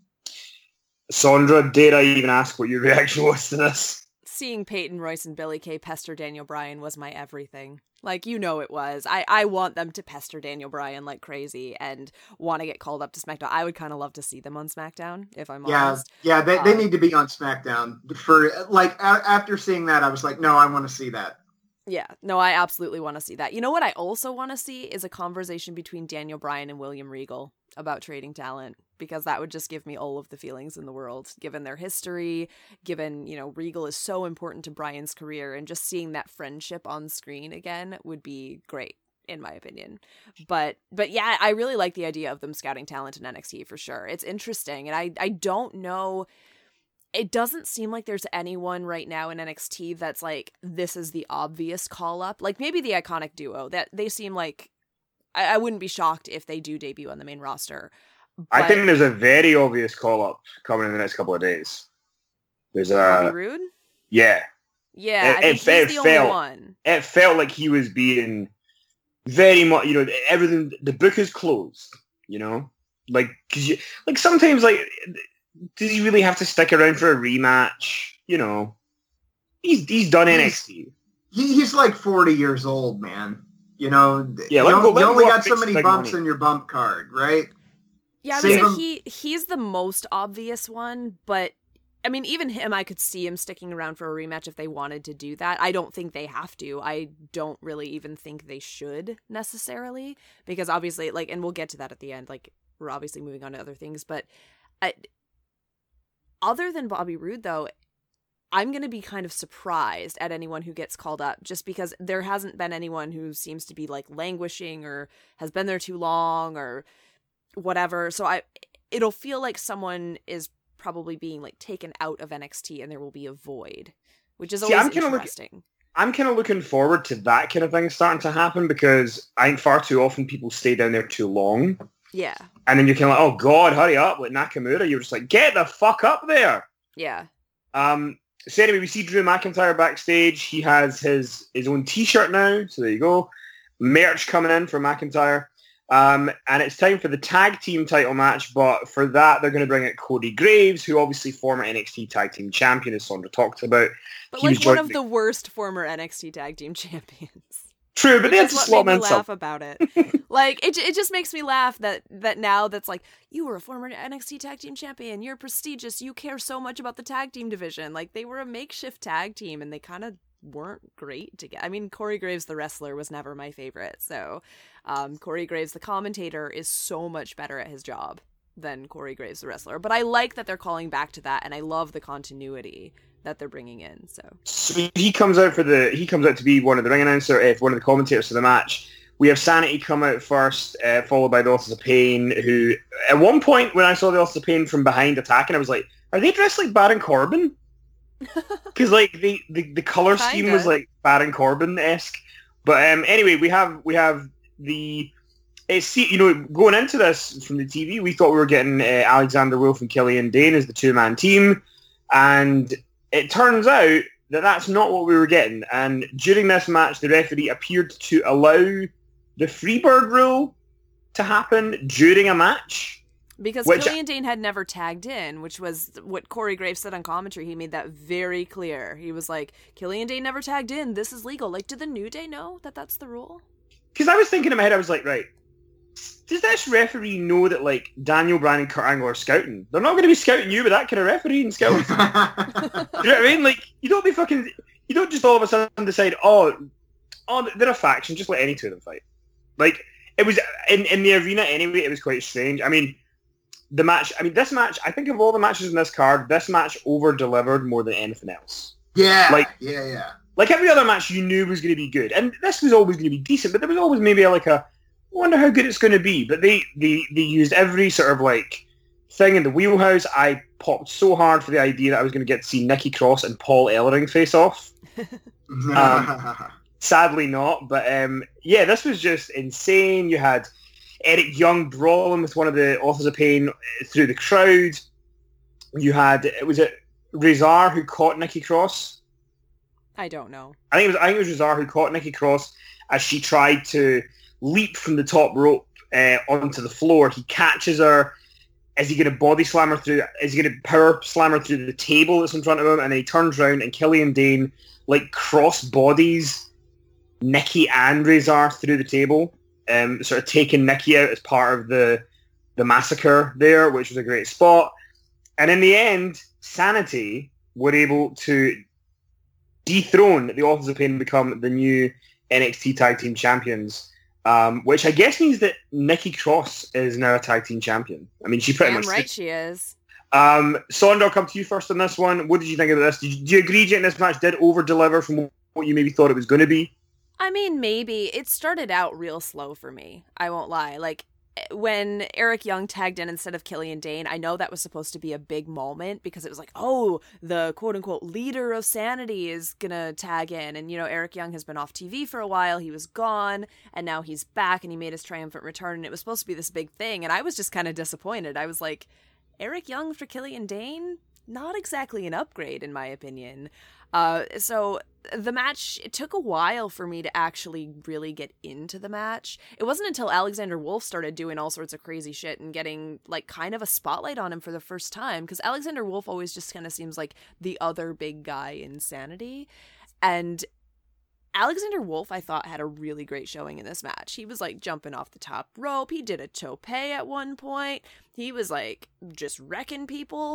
Sondra, dare I even ask what your reaction was to this? Seeing Peyton Royce and Billie Kay pester Daniel Bryan was my everything. Like, you know it was. I, I want them to pester Daniel Bryan like crazy and want to get called up to SmackDown. I would kind of love to see them on SmackDown, if I'm yeah, honest. Yeah, they, they um, need to be on SmackDown. For like a- after seeing that, I was like, no, I want to see that. Yeah, no, I absolutely want to see that. You know what I also want to see is a conversation between Daniel Bryan and William Regal about trading talent, because that would just give me all of the feelings in the world, given their history, given, you know, Regal is so important to Bryan's career, and just seeing that friendship on screen again would be great, in my opinion. But but yeah, I really like the idea of them scouting talent in N X T for sure. It's interesting, and I, I don't know... It doesn't seem like there's anyone right now in N X T that's like, this is the obvious call-up. Like, maybe the Iconic Duo. That they seem like... I, I wouldn't be shocked if they do debut on the main roster. But... I think there's a very obvious call-up coming in the next couple of days. There's a... Bobby Roode? Yeah. Yeah, it, I think it, he's it the only felt, one. It felt like he was being very much, you know, everything... The book is closed, you know? Like, cause you, like sometimes, like... Does he really have to stick around for a rematch? You know, he's he's done he's, N X T. He, he's like forty years old, man. You know, yeah, you, go, you only go got so many bumps money. in your bump card, right? Yeah, I Save would say he he's the most obvious one, but I mean, even him, I could see him sticking around for a rematch if they wanted to do that. I don't think they have to. I don't really even think they should necessarily, because obviously, like, and we'll get to that at the end. Like, we're obviously moving on to other things, but I. Other than Bobby Roode, though, I'm going to be kind of surprised at anyone who gets called up, just because there hasn't been anyone who seems to be like languishing or has been there too long or whatever. So I, it'll feel like someone is probably being like taken out of N X T and there will be a void, which is See, always I'm interesting. Look, I'm kind of looking forward to that kind of thing starting to happen, because I think far too often people stay down there too long. Yeah. And then you're kind of like, oh God, hurry up. Like Nakamura, you're just like, get the fuck up there. Yeah. Um. So anyway, we see Drew McIntyre backstage. He has his, his own t-shirt now. So there you go. Merch coming in for McIntyre. Um, and it's time for the tag team title match. But for that, they're going to bring out Cody Graves, who obviously former N X T tag team champion, as Sondra talked about. But He like one of the... the worst former N X T tag team champions. True, but Which that's is a what slot made me mental. laugh about it. Like, it it just makes me laugh that that now that's like, you were a former N X T tag team champion, you're prestigious, you care so much about the tag team division. Like, they were a makeshift tag team and they kind of weren't great to get. I mean, Corey Graves the wrestler was never my favorite, so um, Corey Graves the commentator is so much better at his job than Corey Graves the wrestler. But I like that they're calling back to that, and I love the continuity that they're bringing in. So So he comes out for the he comes out to be one of the ring announcer, uh, one of the commentators for the match. We have Sanity come out first, uh, followed by the Authors of Pain, who at one point when I saw the Authors of Pain from behind attacking, I was like, are they dressed like Baron Corbin? Because like the, the, the color scheme Kinda. was like Baron Corbin-esque. But um, anyway, we have we have the it's you know going into this from the T V, we thought we were getting uh, Alexander Wolf and Killian Dane as the two-man team, and it turns out that that's not what we were getting. And during this match, the referee appeared to allow the Freebird rule to happen during a match. Because Which, Killian Dane had never tagged in, which was what Corey Graves said on commentary. He made that very clear. He was like, Killian Dane never tagged in. This is legal. Like, did the New Day know that that's the rule? Because I was thinking in my head, I was like, right, does this referee know that, like, Daniel Bryan and Kurt Angle are scouting? They're not going to be scouting you with that kind of referee and scouting. You know what I mean? Like, you don't be fucking... You don't just all of a sudden decide, oh, oh, they're a faction, just let any two of them fight. Like, it was... In, in the arena, anyway, it was quite strange. I mean, the match... I mean, this match, I think of all the matches in this card, this match over-delivered more than anything else. Yeah, like, yeah, yeah. Like, every other match you knew was going to be good. And this was always going to be decent, but there was always maybe like a... I wonder how good it's going to be. But they, they, they used every sort of, like, thing in the wheelhouse. I popped so hard for the idea that I was going to get to see Nikki Cross and Paul Ellering face off. um, sadly not. But, um, yeah, this was just insane. You had Eric Young brawling with one of the Authors of Pain through the crowd. You had... It was it Razor who caught Nikki Cross? I don't know. I think it was I think it was Razor who caught Nikki Cross as she tried to leap from the top rope uh, onto the floor. He catches her. Is he going to body slam her through? Is he going to power slam her through the table that's in front of him? And then he turns around and Killian Dane like cross bodies Nikki and Razor through the table, um, sort of taking Nikki out as part of the the massacre there, which was a great spot. And in the end, Sanity were able to dethrone the Authors of Pain and become the new N X T Tag Team Champions. Um, which I guess means that Nikki Cross is now a tag team champion. I mean, she pretty Damn much... right she is. Um, Sondor, I'll come to you first on this one. What did you think about this? Did you, do you agree, Jane, this match did over-deliver from what you maybe thought it was going to be? I mean, maybe. It started out real slow for me. I won't lie. Like, when Eric Young tagged in instead of Killian Dane, I know that was supposed to be a big moment because it was like, oh, the quote-unquote leader of Sanity is gonna tag in. And, you know, Eric Young has been off T V for a while. He was gone, and now he's back, and he made his triumphant return, and it was supposed to be this big thing. And I was just kind of disappointed. I was like, Eric Young for Killian Dane? Not exactly an upgrade, in my opinion. Uh, so the match, it took a while for me to actually really get into the match. It wasn't until Alexander Wolf started doing all sorts of crazy shit and getting like kind of a spotlight on him for the first time, because Alexander Wolf always just kind of seems like the other big guy in Sanity. And Alexander Wolf, I thought, had a really great showing in this match. He was like jumping off the top rope. He did a tope at one point. He was like just wrecking people.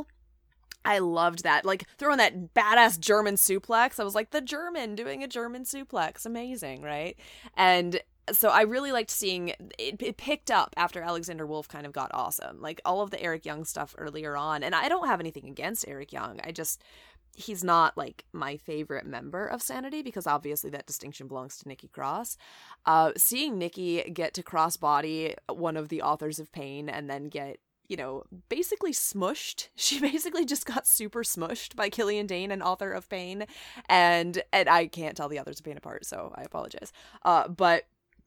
I loved that. Like, throwing that badass German suplex. I was like, the German doing a German suplex. Amazing, right? And so I really liked seeing it, it picked up after Alexander Wolf kind of got awesome. Like, all of the Eric Young stuff earlier on. And I don't have anything against Eric Young. I just, he's not, like, my favorite member of Sanity because obviously that distinction belongs to Nikki Cross. Uh, seeing Nikki get to crossbody one of the Authors of Pain and then get, you know, basically smushed. She basically just got super smushed by Killian Dane and Author of Pain. And and I can't tell the Authors of Pain apart, so I apologize. Uh, but...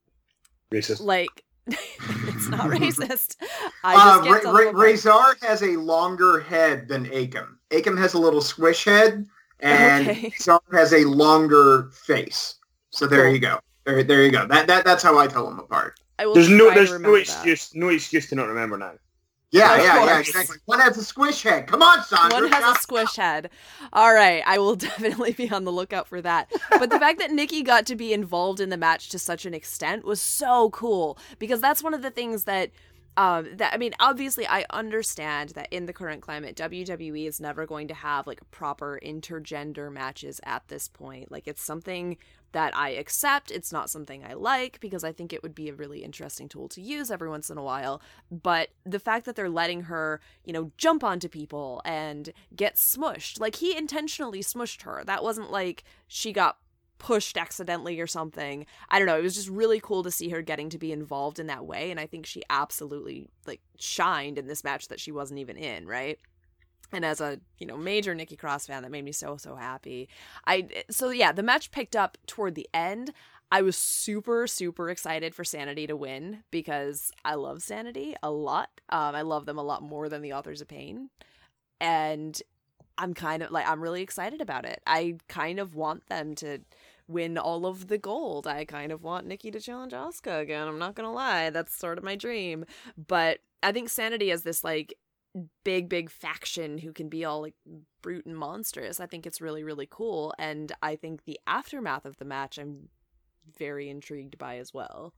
Racist. Like, it's not racist. I just uh, can't Ra- tell Ra- them apart. Razor has a longer head than Akam. Akam has a little squish head, and Okay. Razor has a longer face. So there Cool. you go. There, there you go. That that that's how I tell them apart. I will There's try no to there's no remember that. excuse no excuse to not remember now. Yeah, Of yeah, yeah, course. exactly. One has a squish head. Come on, Sandra. One has a squish head. All right, I will definitely be on the lookout for that. But the fact that Nikki got to be involved in the match to such an extent was so cool, because that's one of the things that um that I mean, obviously I understand that in the current climate W W E is never going to have like proper intergender matches at this point. Like, it's something that I accept. It's not something I like because I think it would be a really interesting tool to use every once in a while. But the fact that they're letting her, you know, jump onto people and get smushed, like, he intentionally smushed her. That wasn't like she got pushed accidentally or something. I don't know. It was just really cool to see her getting to be involved in that way. And I think she absolutely like shined in this match that she wasn't even in, right? And as a, you know, major Nikki Cross fan, that made me so, so happy. I So, yeah, the match picked up toward the end. I was super, super excited for Sanity to win because I love Sanity a lot. Um, I love them a lot more than the Authors of Pain. And I'm kind of, like, I'm really excited about it. I kind of want them to win all of the gold. I kind of want Nikki to challenge Asuka again. I'm not gonna lie, that's sort of my dream. But I think Sanity as this like big big faction who can be all like brute and monstrous, I think it's really really cool, and I think the aftermath of the match I'm very intrigued by as well.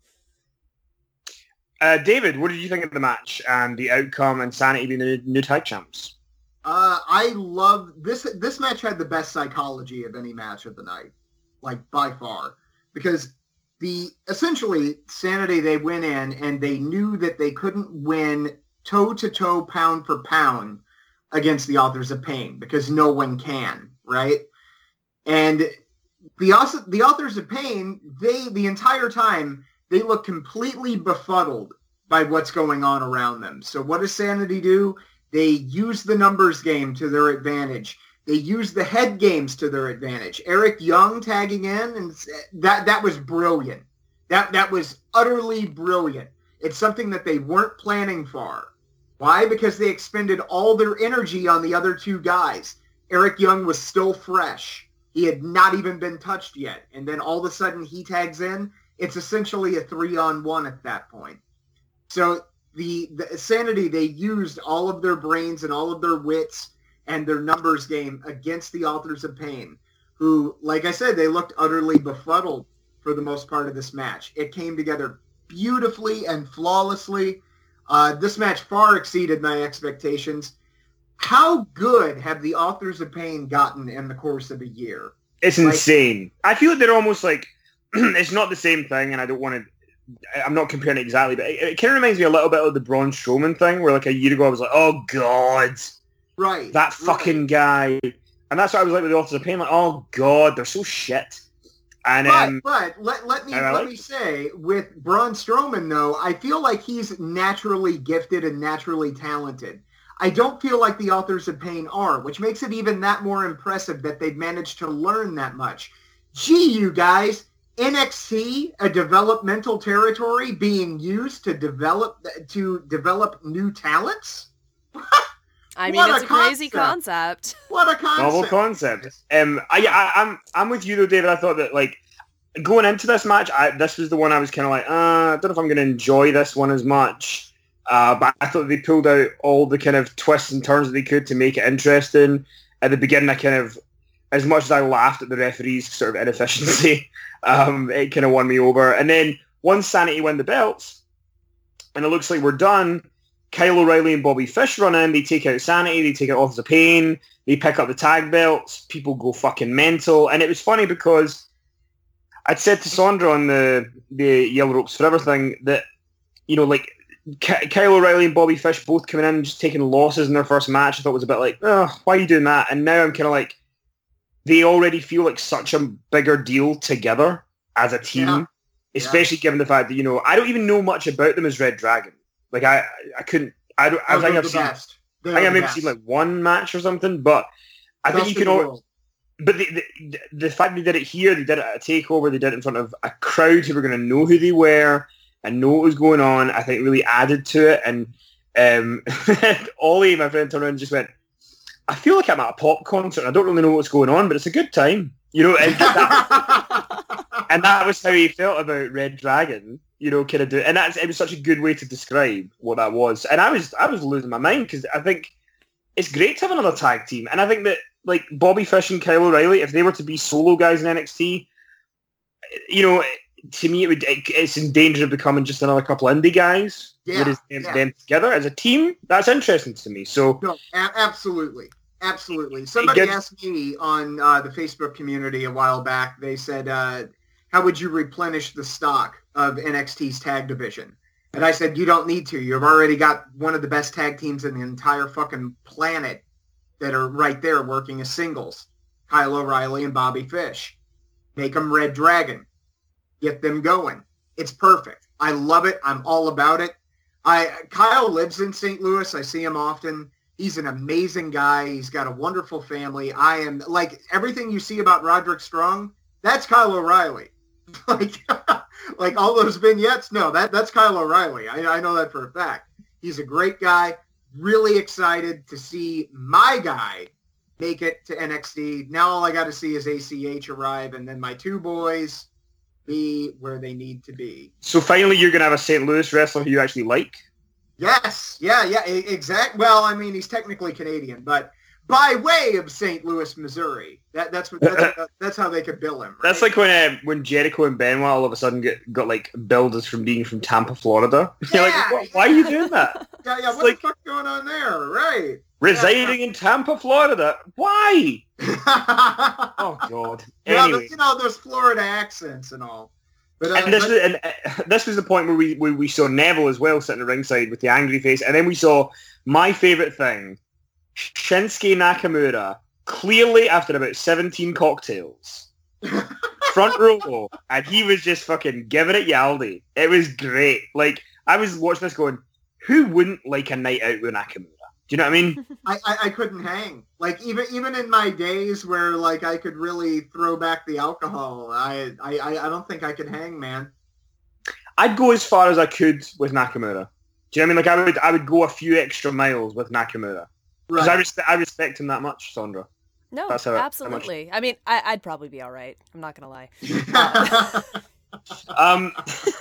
Uh, David, what did you think of the match and the outcome and Sanity being the new tag champs? Uh, I love this. This match had the best psychology of any match of the night, like by far, because the essentially Sanity, they went in and they knew that they couldn't win toe to toe, pound for pound against the Authors of Pain because no one can, right? And the the Authors of Pain, they the entire time they look completely befuddled by what's going on around them. So what does Sanity do? They use the numbers game to their advantage. They use the head games to their advantage. Eric Young tagging in, and that that was brilliant. That that was utterly brilliant. It's something that they weren't planning for. Why? Because they expended all their energy on the other two guys. Eric Young was still fresh. He had not even been touched yet. And then all of a sudden he tags in. It's essentially a three-on-one at that point. So the, the Sanity, they used all of their brains and all of their wits and their numbers game against the Authors of Pain, who, like I said, they looked utterly befuddled for the most part of this match. It came together beautifully and flawlessly. Uh, this match far exceeded my expectations. How good have the Authors of Pain gotten in the course of a year? It's like, insane. I feel like they're almost like, it's not the same thing, and I don't want to, I'm not comparing it exactly, but it, it kind of reminds me a little bit of the Braun Strowman thing, where like a year ago I was like, oh God, right, that fucking right. guy. And that's what I was like with the Authors of Pain, like, oh God, they're so shit. And, but um, but let, let me let like me say, with Braun Strowman, though, I feel like he's naturally gifted and naturally talented. I don't feel like the Authors of Pain are, which makes it even that more impressive that they've managed to learn that much. Gee, you guys, N X T, a developmental territory being used to develop to develop new talents? I mean, What it's a a crazy concept. concept. What a concept! novel concept. Um, I, I, I'm, I'm with you though, David. I thought that like going into this match, I, this was the one I was kind of like, uh, I don't know if I'm going to enjoy this one as much. Uh, but I thought they pulled out all the kind of twists and turns that they could to make it interesting. At the beginning, I kind of, as much as I laughed at the referee's sort of inefficiency, um, it kind of won me over. And then once Sanity win the belts, and it looks like we're done, Kyle O'Reilly and Bobby Fish run in, they take out Sanity, they take out Authors of Pain, they pick up the tag belts, people go fucking mental. And it was funny because I'd said to Sandra on the, the Yellow Ropes Forever thing that, you know, like, K- Kyle O'Reilly and Bobby Fish both coming in and just taking losses in their first match, I thought was a bit like, oh, why are you doing that? And now I'm kind of like, they already feel like such a bigger deal together as a team, Yeah. especially given the fact that, you know, I don't even know much about them as Red Dragon. Like, I I couldn't, I don't, I Oh, think they're I've the seen, best. I They're think I've the maybe best. seen like one match or something, but I think Best you in can the all, world. but the, the the fact they did it here, they did it at a takeover, they did it in front of a crowd who were going to know who they were and know what was going on, I think really added to it. And um, Ollie, my friend, turned around and just went, I feel like I'm at a pop concert. I don't really know what's going on, but it's a good time. You know, and that, and that was how he felt about Red Dragon, you know, kind of do. And that's, it was such a good way to describe what that was. And I was I was losing my mind because I think it's great to have another tag team. And I think that, like, Bobby Fish and Kyle O'Reilly, if they were to be solo guys in N X T, you know, to me, it would it, it's in danger of becoming just another couple of indie guys. Yeah, Whereas them, yeah. them together as a team, that's interesting to me. So No, a- absolutely. Absolutely. Somebody gets- asked me on uh, the Facebook community a while back, they said, uh, how would you replenish the stock of N X T's tag division? And I said, you don't need to. You've already got one of the best tag teams in the entire fucking planet that are right there working as singles. Kyle O'Reilly and Bobby Fish. Make them Red Dragon. Get them going. It's perfect. I love it. I'm all about it. I Kyle lives in Saint Louis. I see him often. He's an amazing guy. He's got a wonderful family. I am, like, everything you see about Roderick Strong, that's Kyle O'Reilly. like, like all those vignettes, no, that that's Kyle O'Reilly. I, I know that for a fact. He's a great guy. Really excited to see my guy make it to N X T. Now all I got to see is A C H arrive, and then my two boys be where they need to be. So finally, you're going to have a Saint Louis wrestler who you actually like? Yes. Yeah, yeah, exactly. Well, I mean, he's technically Canadian, but by way of Saint Louis, Missouri. That, that's what, that's, that's how they could bill him. Right? That's like when uh, when Jericho and Benoit all of a sudden get, got like billed as from being from Tampa, Florida. You're Yeah. like, why are you doing that? Yeah, yeah. It's What like- the fuck's going on there? Right. Residing in Tampa, Florida. Why? Oh God. Yeah, Anyway. but, you know, those Florida accents and all. But, uh, And this, but- was, and uh, this was the point where we where we saw Neville as well sitting ringside with the angry face, and then we saw my favourite thing, Shinsuke Nakamura, clearly after about seventeen cocktails, front row, and he was just fucking giving it Yaldi. It was great. Like, I was watching this going, who wouldn't like a night out with Nakamura? Do you know what I mean? I, I, I couldn't hang. Like even even in my days where like I could really throw back the alcohol, I I, I I don't think I could hang, man. I'd go as far as I could with Nakamura. Do you know what I mean? Like, I would I would go a few extra miles with Nakamura. Because I, Right. respe- I respect him that much, Sandra. No, That's how- how much- absolutely. I mean, I, I'd probably be all right. I'm not gonna lie. Um,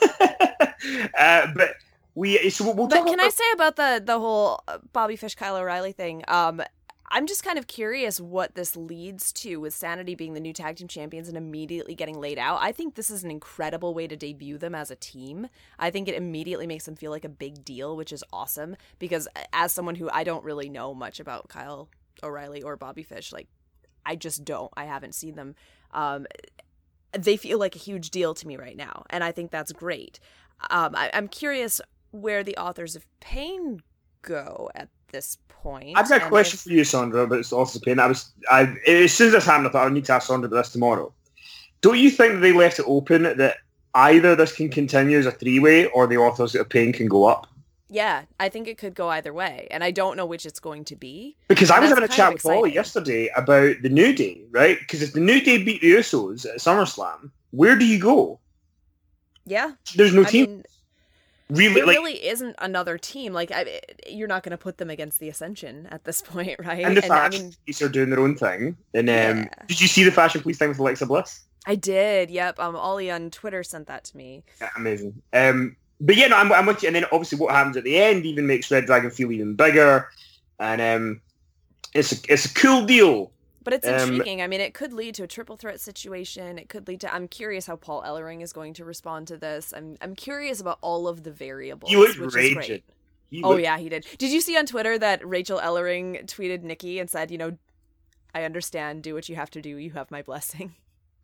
uh, but we so we'll, we'll But talk can about, I say about the the whole uh, Bobby Fish Kyle O'Reilly thing? Um, I'm just kind of curious what this leads to with Sanity being the new tag team champions and immediately getting laid out. I think this is an incredible way to debut them as a team. I think it immediately makes them feel like a big deal, which is awesome because as someone who I don't really know much about Kyle O'Reilly or Bobby Fish, like I just don't. I haven't seen them. Um, they feel like a huge deal to me right now, and I think that's great. Um, I, I'm curious where the authors of Pain go at this point. I've got a and question if- for you, Sandra, but it's also pain. I was I as soon as this happened, I thought I need to ask Sandra about this tomorrow. Don't you think that they left it open that either this can continue as a three-way or the authors of Pain can go up? Yeah, I think it could go either way, and I don't know which it's going to be. Because I was That's having a kind chat of with Ollie exciting. yesterday about the New Day, right? Because if the New Day beat the Usos at SummerSlam, where do you go? Yeah, There's no I team. mean, really, there like, really isn't another team. Like, I, you're not going to put them against the Ascension at this point, right? and the I Fashion mean, Police are doing their own thing. And um, Yeah. did you see the Fashion Police thing with Alexa Bliss? I did. Yep. Um, Ollie on Twitter sent that to me. Yeah, amazing. Um, but yeah, no, I'm, I'm with you. And then obviously what happens at the end even makes Red Dragon feel even bigger. And um, it's a, it's a cool deal. But it's Um, intriguing. I mean, it could lead to a triple threat situation. It could lead to. I'm curious how Paul Ellering is going to respond to this. I'm I'm curious about all of the variables. He looked which is raging. great. He Oh looked- yeah, he did. Did you see on Twitter that Rachel Ellering tweeted Nikki and said, you know, I understand. Do what you have to do. You have my blessing.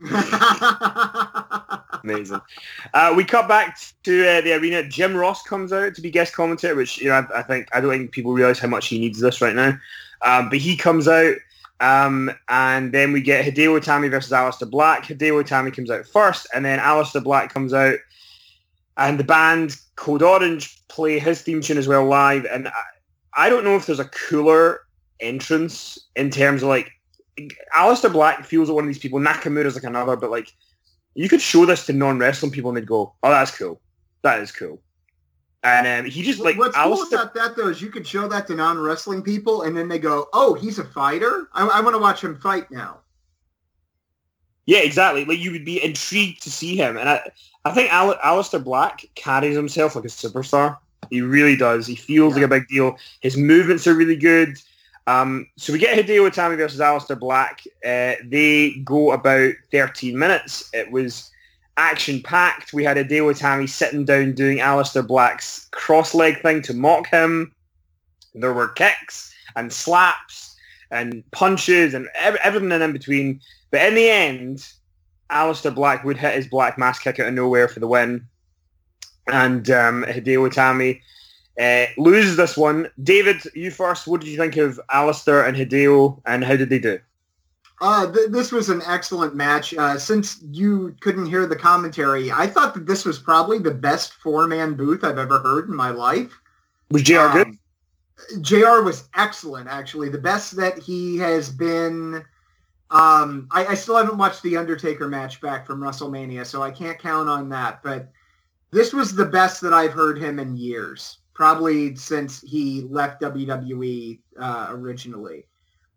Amazing. Uh, we cut back to uh, the arena. Jim Ross comes out to be guest commentator, which you know I, I think I don't think people realize how much he needs this right now. Um, but he comes out, um, and then we get Hideo Itami versus Aleister Black. Hideo Itami comes out first, and then Aleister Black comes out, and the band Code Orange play his theme tune as well live. And I, I don't know if there's a cooler entrance in terms of like Aleister Black feels like one of these people. Nakamura's like another, but like. You could show this to non-wrestling people and they'd go, oh, that's cool. That is cool. And um, he just, like, What's cool Aleister... about that, though, is you could show that to non-wrestling people, and then they go, oh, he's a fighter? I, I want to watch him fight now. Yeah, exactly. Like, you would be intrigued to see him. And I, I think Al- Aleister Black carries himself like a superstar. He really does. He feels Yeah. like a big deal. His movements are really good. Um, so we get Hideo Itami versus Aleister Black. Uh, they go about thirteen minutes. It was action-packed. We had Hideo Itami sitting down doing Aleister Black's cross-leg thing to mock him. There were kicks and slaps and punches and ev- everything in between. But in the end, Aleister Black would hit his black mass kick out of nowhere for the win. And um, Hideo Itami uh, loses this one. David, you first. What did you think of Aleister and Hideo, and how did they do? Uh, th- this was an excellent match. Uh, since you couldn't hear the commentary, I thought that this was probably the best four-man booth I've ever heard in my life. Was J R good? Um, J R was excellent, actually. The best that he has been... Um, I, I still haven't watched the Undertaker match back from WrestleMania, so I can't count on that. But this was the best that I've heard him in years, probably since he left W W E uh, originally.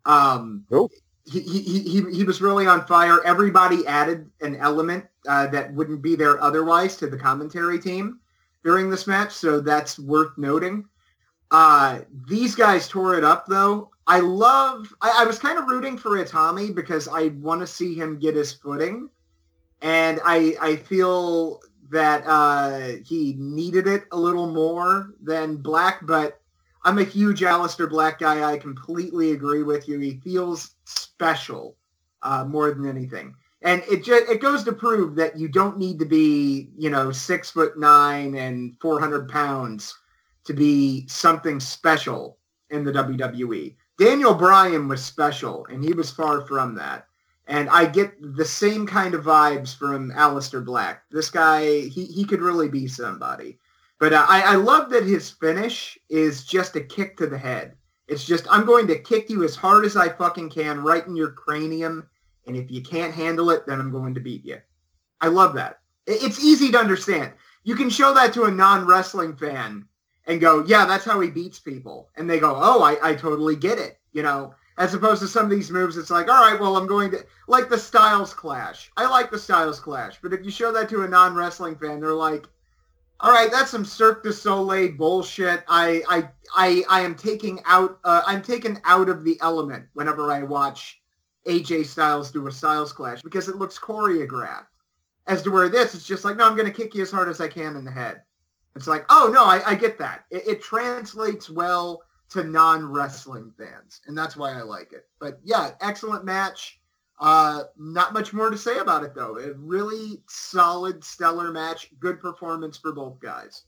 Um, oh. he, he, he, he was really on fire. Everybody added an element uh, that wouldn't be there otherwise to the commentary team during this match, so that's worth noting. Uh, these guys tore it up, though. I love... I, I was kind of rooting for Itami because I want to see him get his footing, and I, I feel that uh, he needed it a little more than Black, but I'm a huge Aleister Black guy. I completely agree with you. He feels special uh, more than anything. And it just, it goes to prove that you don't need to be, you know, six foot nine and four hundred pounds to be something special in the W W E. Daniel Bryan was special, and he was far from that. And I get the same kind of vibes from Aleister Black. This guy, he, he could really be somebody. But uh, I, I love that his finish is just a kick to the head. It's just, I'm going to kick you as hard as I fucking can right in your cranium. And if you can't handle it, then I'm going to beat you. I love that. It's easy to understand. You can show that to a non-wrestling fan and go, yeah, that's how he beats people. And they go, oh, I, I totally get it. You know, as opposed to some of these moves, it's like, all right, well, I'm going to, like the Styles Clash. I like the Styles Clash. But if you show that to a non-wrestling fan, they're like, all right, that's some Cirque du Soleil bullshit. I, I, I, I am taking out, uh, I'm taken out of the element whenever I watch A J Styles do a Styles Clash because it looks choreographed. As to where this, it's just like, no, I'm going to kick you as hard as I can in the head. It's like, oh, no, I, I get that. It, it translates well to non-wrestling fans, and that's why I like it. But, yeah, excellent match. Uh, not much more to say about it, though. A really solid, stellar match. Good performance for both guys.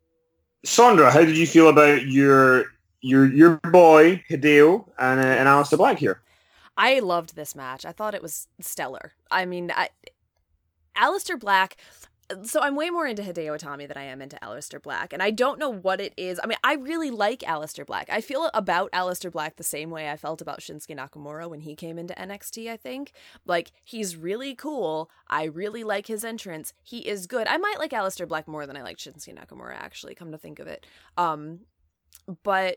Sondra, how did you feel about your your your boy, Hideo, and, uh, and Aleister Black here? I loved this match. I thought it was stellar. I mean, I, Aleister Black... So I'm way more into Hideo Itami than I am into Aleister Black. And I don't know what it is. I mean, I really like Aleister Black. I feel about Aleister Black the same way I felt about Shinsuke Nakamura when he came into N X T, I think. Like, he's really cool. I really like his entrance. He is good. I might like Aleister Black more than I like Shinsuke Nakamura, actually, come to think of it. Um, but...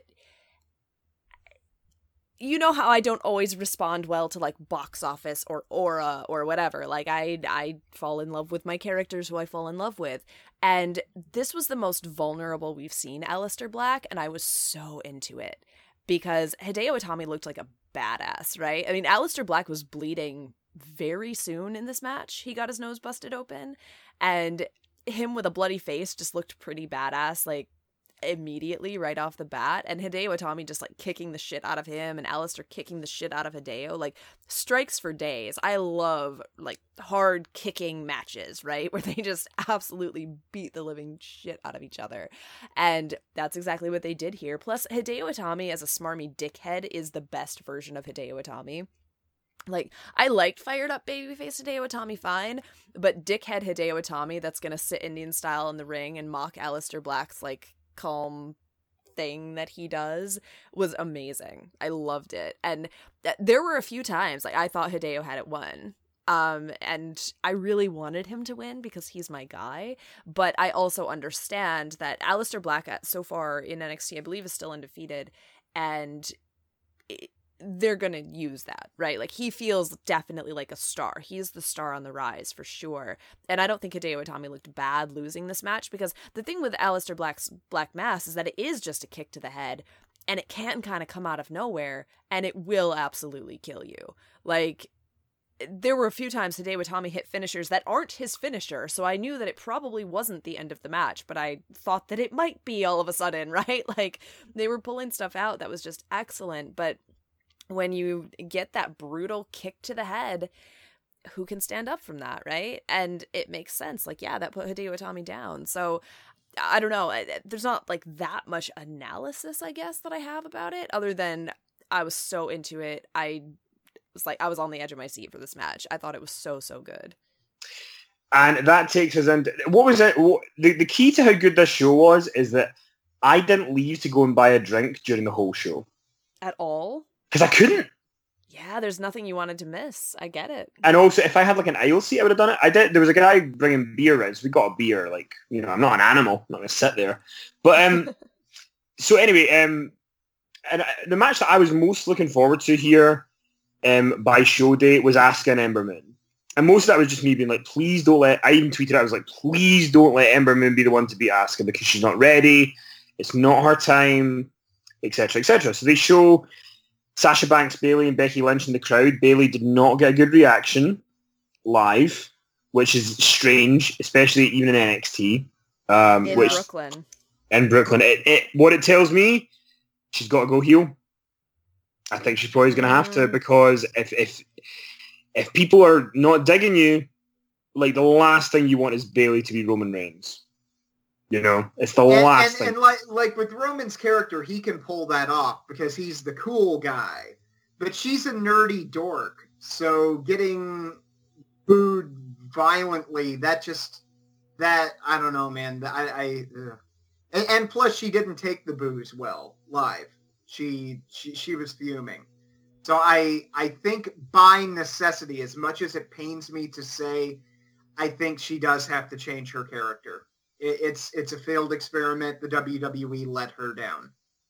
You know how I don't always respond well to, like, box office or aura or whatever. Like, I I fall in love with my characters who I fall in love with. And this was the most vulnerable we've seen Aleister Black, and I was so into it. Because Hideo Itami looked like a badass, right? I mean, Aleister Black was bleeding very soon in this match. He got his nose busted open. And him with a bloody face just looked pretty badass, like, immediately right off the bat. And Hideo Itami just like kicking the shit out of him and Aleister kicking the shit out of Hideo, like strikes for days. I love like hard kicking matches, right, where they just absolutely beat the living shit out of each other. And that's exactly what they did here. Plus Hideo Itami as a smarmy dickhead is the best version of Hideo Itami. Like, I liked fired up babyface Hideo Itami fine, but dickhead Hideo Itami that's gonna sit Indian style in the ring and mock Aleister Black's like calm thing that he does was amazing. I loved it. And th- there were a few times like I thought Hideo had it won. Um, and I really wanted him to win because he's my guy. But I also understand that Aleister Black so far in N X T, I believe, is still undefeated. And it, they're going to use that, right? Like, he feels definitely like a star. He's the star on the rise for sure. And I don't think Hideo Itami looked bad losing this match, because the thing with Aleister Black's Black Mass is that it is just a kick to the head, and it can kind of come out of nowhere, and it will absolutely kill you. Like, there were a few times Hideo Itami hit finishers that aren't his finisher, so I knew that it probably wasn't the end of the match, but I thought that it might be all of a sudden, right? Like, they were pulling stuff out that was just excellent, but when you get that brutal kick to the head, who can stand up from that, right? And it makes sense. Like, yeah, that put Hideo Itami down. So, I don't know. There's not, like, that much analysis, I guess, that I have about it, other than I was so into it. I was, like, I was on the edge of my seat for this match. I thought it was so, so good. And that takes us into... What was it? What, the, the key to how good this show was is that I didn't leave to go and buy a drink during the whole show. At all? Because I couldn't. Yeah, there's nothing you wanted to miss. I get it. And also, if I had like an aisle seat, I would have done it. I did. There was a guy bringing beer in, so we got a beer. Like, you know, I'm not an animal. I'm not going to sit there. But, um, so anyway, um, and I, the match that I was most looking forward to here um, by show date was Asuka and Ember Moon. And most of that was just me being like, please don't let, I even tweeted, I was like, please don't let Ember Moon be the one to beat Asuka because she's not ready. It's not her time, et cetera, et cetera. So they show Sasha Banks, Bayley, and Becky Lynch in the crowd. Bayley did not get a good reaction live, which is strange, especially even in N X T. Um, in which, Brooklyn. In Brooklyn. It, it, what it tells me, she's got to go heel. I think she's probably going to have to, because if if if people are not digging you, like, the last thing you want is Bayley to be Roman Reigns. You know, it's the and, last and, thing. And like like with Roman's character, he can pull that off because he's the cool guy. But she's a nerdy dork, so getting booed violently, that just that I don't know, man. I, I uh. and, and plus she didn't take the boos well live. She she she was fuming. So I I think by necessity, as much as it pains me to say, I think she does have to change her character. It, it's it's a failed experiment. The W W E let her down.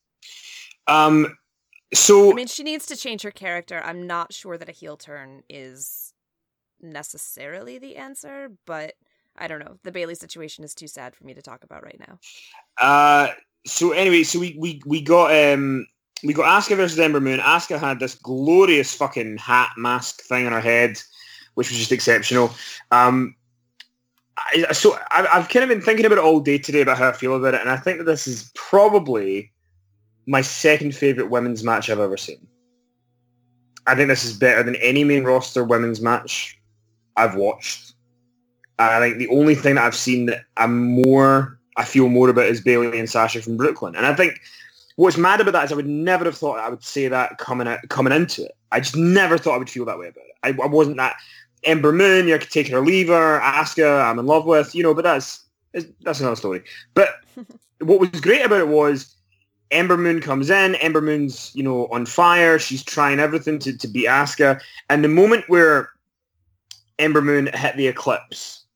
Um. So I mean, she needs to change her character. I'm not sure that a heel turn is necessarily the answer, but I don't know. The Bayley situation is too sad for me to talk about right now. Uh. So anyway, so we we we got um. We got Asuka versus Ember Moon. Asuka had this glorious fucking hat mask thing on her head, which was just exceptional. Um, I, so I, I've kind of been thinking about it all day today about how I feel about it, and I think that this is probably my second favourite women's match I've ever seen. I think this is better than any main roster women's match I've watched. And I think the only thing that I've seen that I'm more, I feel more about is Bayley and Sasha from Brooklyn. And I think what's mad about that is I would never have thought I would say that coming out, coming into it. I just never thought I would feel that way about it. I, I wasn't that Ember Moon, you could take her or leave her, Asuka, I'm in love with, you know, but that's that's another story. But what was great about it was Ember Moon comes in, Ember Moon's, you know, on fire, she's trying everything to, to beat Asuka, and the moment where Ember Moon hit the Eclipse,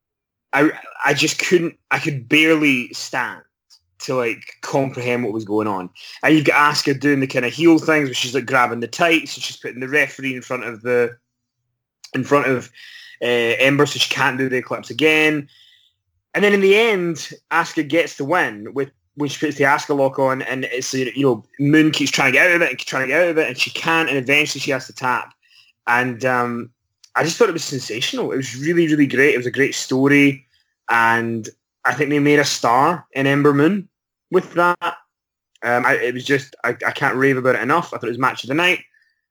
I I just couldn't, I could barely stand to like comprehend what was going on. And you've got Asuka doing the kind of heel things where she's like grabbing the tights and she's putting the referee in front of the in front of uh, Ember so she can't do the Eclipse again. And then in the end, Asuka gets the win with when she puts the Asuka lock on, and it's, you know, Moon keeps trying to get out of it and keeps trying to get out of it, and she can't, and eventually she has to tap. And um, I just thought it was sensational. It was really, really great. It was a great story, and I think they made a star in Ember Moon with that. Um, I, it was just, I, I can't rave about it enough. I thought it was match of the night.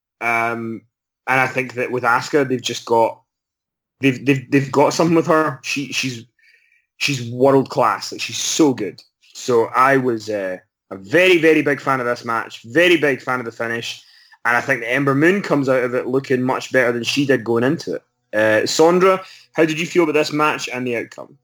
Um, and I think that with Asuka, they've just got, they've, they've, they've got something with her. She, she's, she's world class. Like, she's so good. So I was uh, a very, very big fan of this match. Very big fan of the finish. And I think that Ember Moon comes out of it looking much better than she did going into it. Uh, Sondra, how did you feel about this match and the outcome?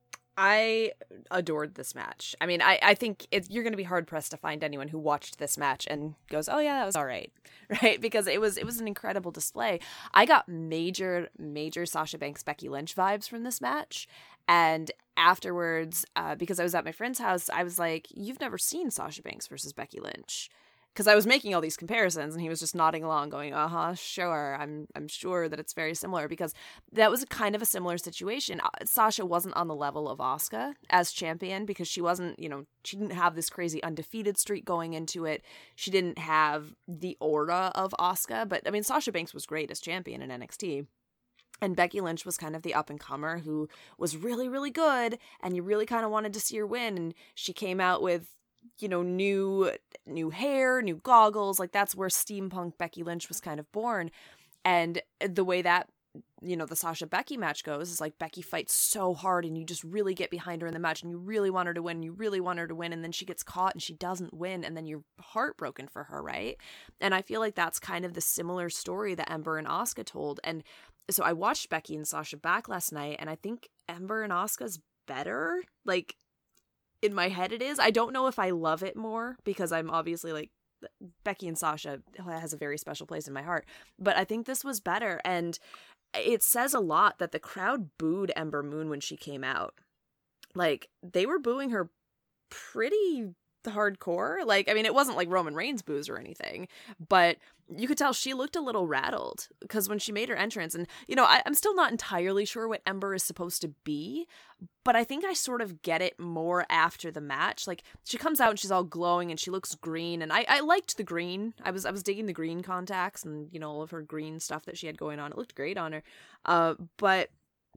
I adored this match. I mean, I, I think it, you're going to be hard-pressed to find anyone who watched this match and goes, oh, yeah, that was all right, right? Because it was it was an incredible display. I got major, major Sasha Banks, Becky Lynch vibes from this match. And afterwards, uh, because I was at my friend's house, I was like, you've never seen Sasha Banks versus Becky Lynch. Because I was making all these comparisons, and he was just nodding along, going, "Uh-huh, sure. I'm I'm sure that it's very similar." Because that was a kind of a similar situation. Sasha wasn't on the level of Asuka as champion because she wasn't, you know, she didn't have this crazy undefeated streak going into it. She didn't have the aura of Asuka. But I mean, Sasha Banks was great as champion in N X T. And Becky Lynch was kind of the up-and-comer who was really, really good, and you really kind of wanted to see her win. And she came out with, you know, new new hair, new goggles. Like, that's where steampunk Becky Lynch was kind of born. And the way that, you know, the Sasha Becky match goes is like Becky fights so hard and you just really get behind her in the match and you really want her to win, you really want her to win, and then she gets caught and she doesn't win, and then you're heartbroken for her, right? And I feel like that's kind of the similar story that Ember and Asuka told. And so I watched Becky and Sasha back last night, and I think Ember and Asuka's better. Like, in my head it is. I don't know if I love it more because I'm obviously like, Becky and Sasha has a very special place in my heart, but I think this was better. And it says a lot that the crowd booed Ember Moon when she came out. Like, they were booing her pretty hardcore. Like, I mean, it wasn't like Roman Reigns boos or anything, but you could tell she looked a little rattled because when she made her entrance, and, you know, I, I'm still not entirely sure what Ember is supposed to be, but I think I sort of get it more after the match. Like, she comes out and she's all glowing and she looks green, and I, I liked the green. I was I was digging the green contacts and, you know, all of her green stuff that she had going on. It looked great on her. Uh, but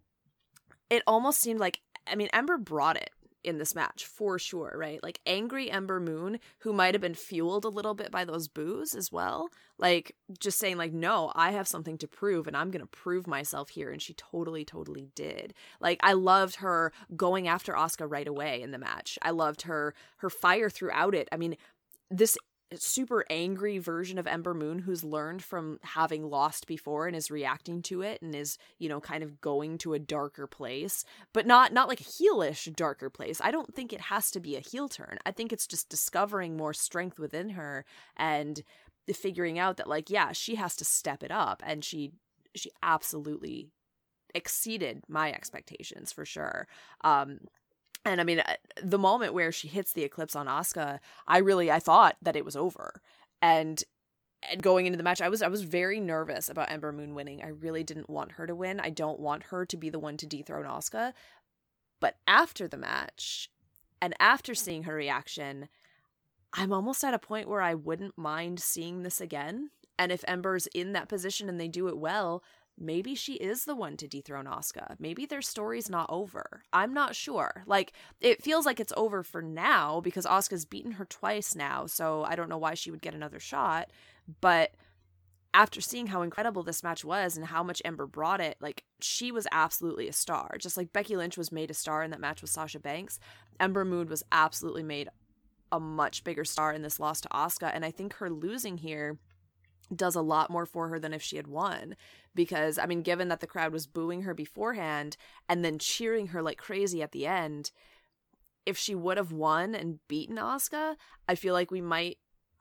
it almost seemed like, I mean, Ember brought it in this match for sure, right? Like, angry Ember Moon, who might have been fueled a little bit by those boos as well, like just saying like, no, I have something to prove and I'm gonna prove myself here, and she totally totally did. Like, I loved her going after Asuka right away in the match. I loved her her fire throughout it. I mean, this super angry version of Ember Moon who's learned from having lost before and is reacting to it and is, you know, kind of going to a darker place, but not not like a heelish darker place. I don't think it has to be a heel turn. I think it's just discovering more strength within her and figuring out that, like, yeah, she has to step it up, and she she absolutely exceeded my expectations for sure. Um And I mean, the moment where she hits the Eclipse on Asuka, I really, I thought that it was over. And, and going into the match, I was, I was very nervous about Ember Moon winning. I really didn't want her to win. I don't want her to be the one to dethrone Asuka. But after the match, and after seeing her reaction, I'm almost at a point where I wouldn't mind seeing this again. And if Ember's in that position and they do it well, maybe she is the one to dethrone Asuka. Maybe their story's not over. I'm not sure. Like, it feels like it's over for now because Asuka's beaten her twice now, so I don't know why she would get another shot. But after seeing how incredible this match was and how much Ember brought it, like, she was absolutely a star. Just like Becky Lynch was made a star in that match with Sasha Banks, Ember Moon was absolutely made a much bigger star in this loss to Asuka, and I think her losing here does a lot more for her than if she had won. Because, I mean, given that the crowd was booing her beforehand and then cheering her like crazy at the end, if she would have won and beaten Asuka, I feel like we might...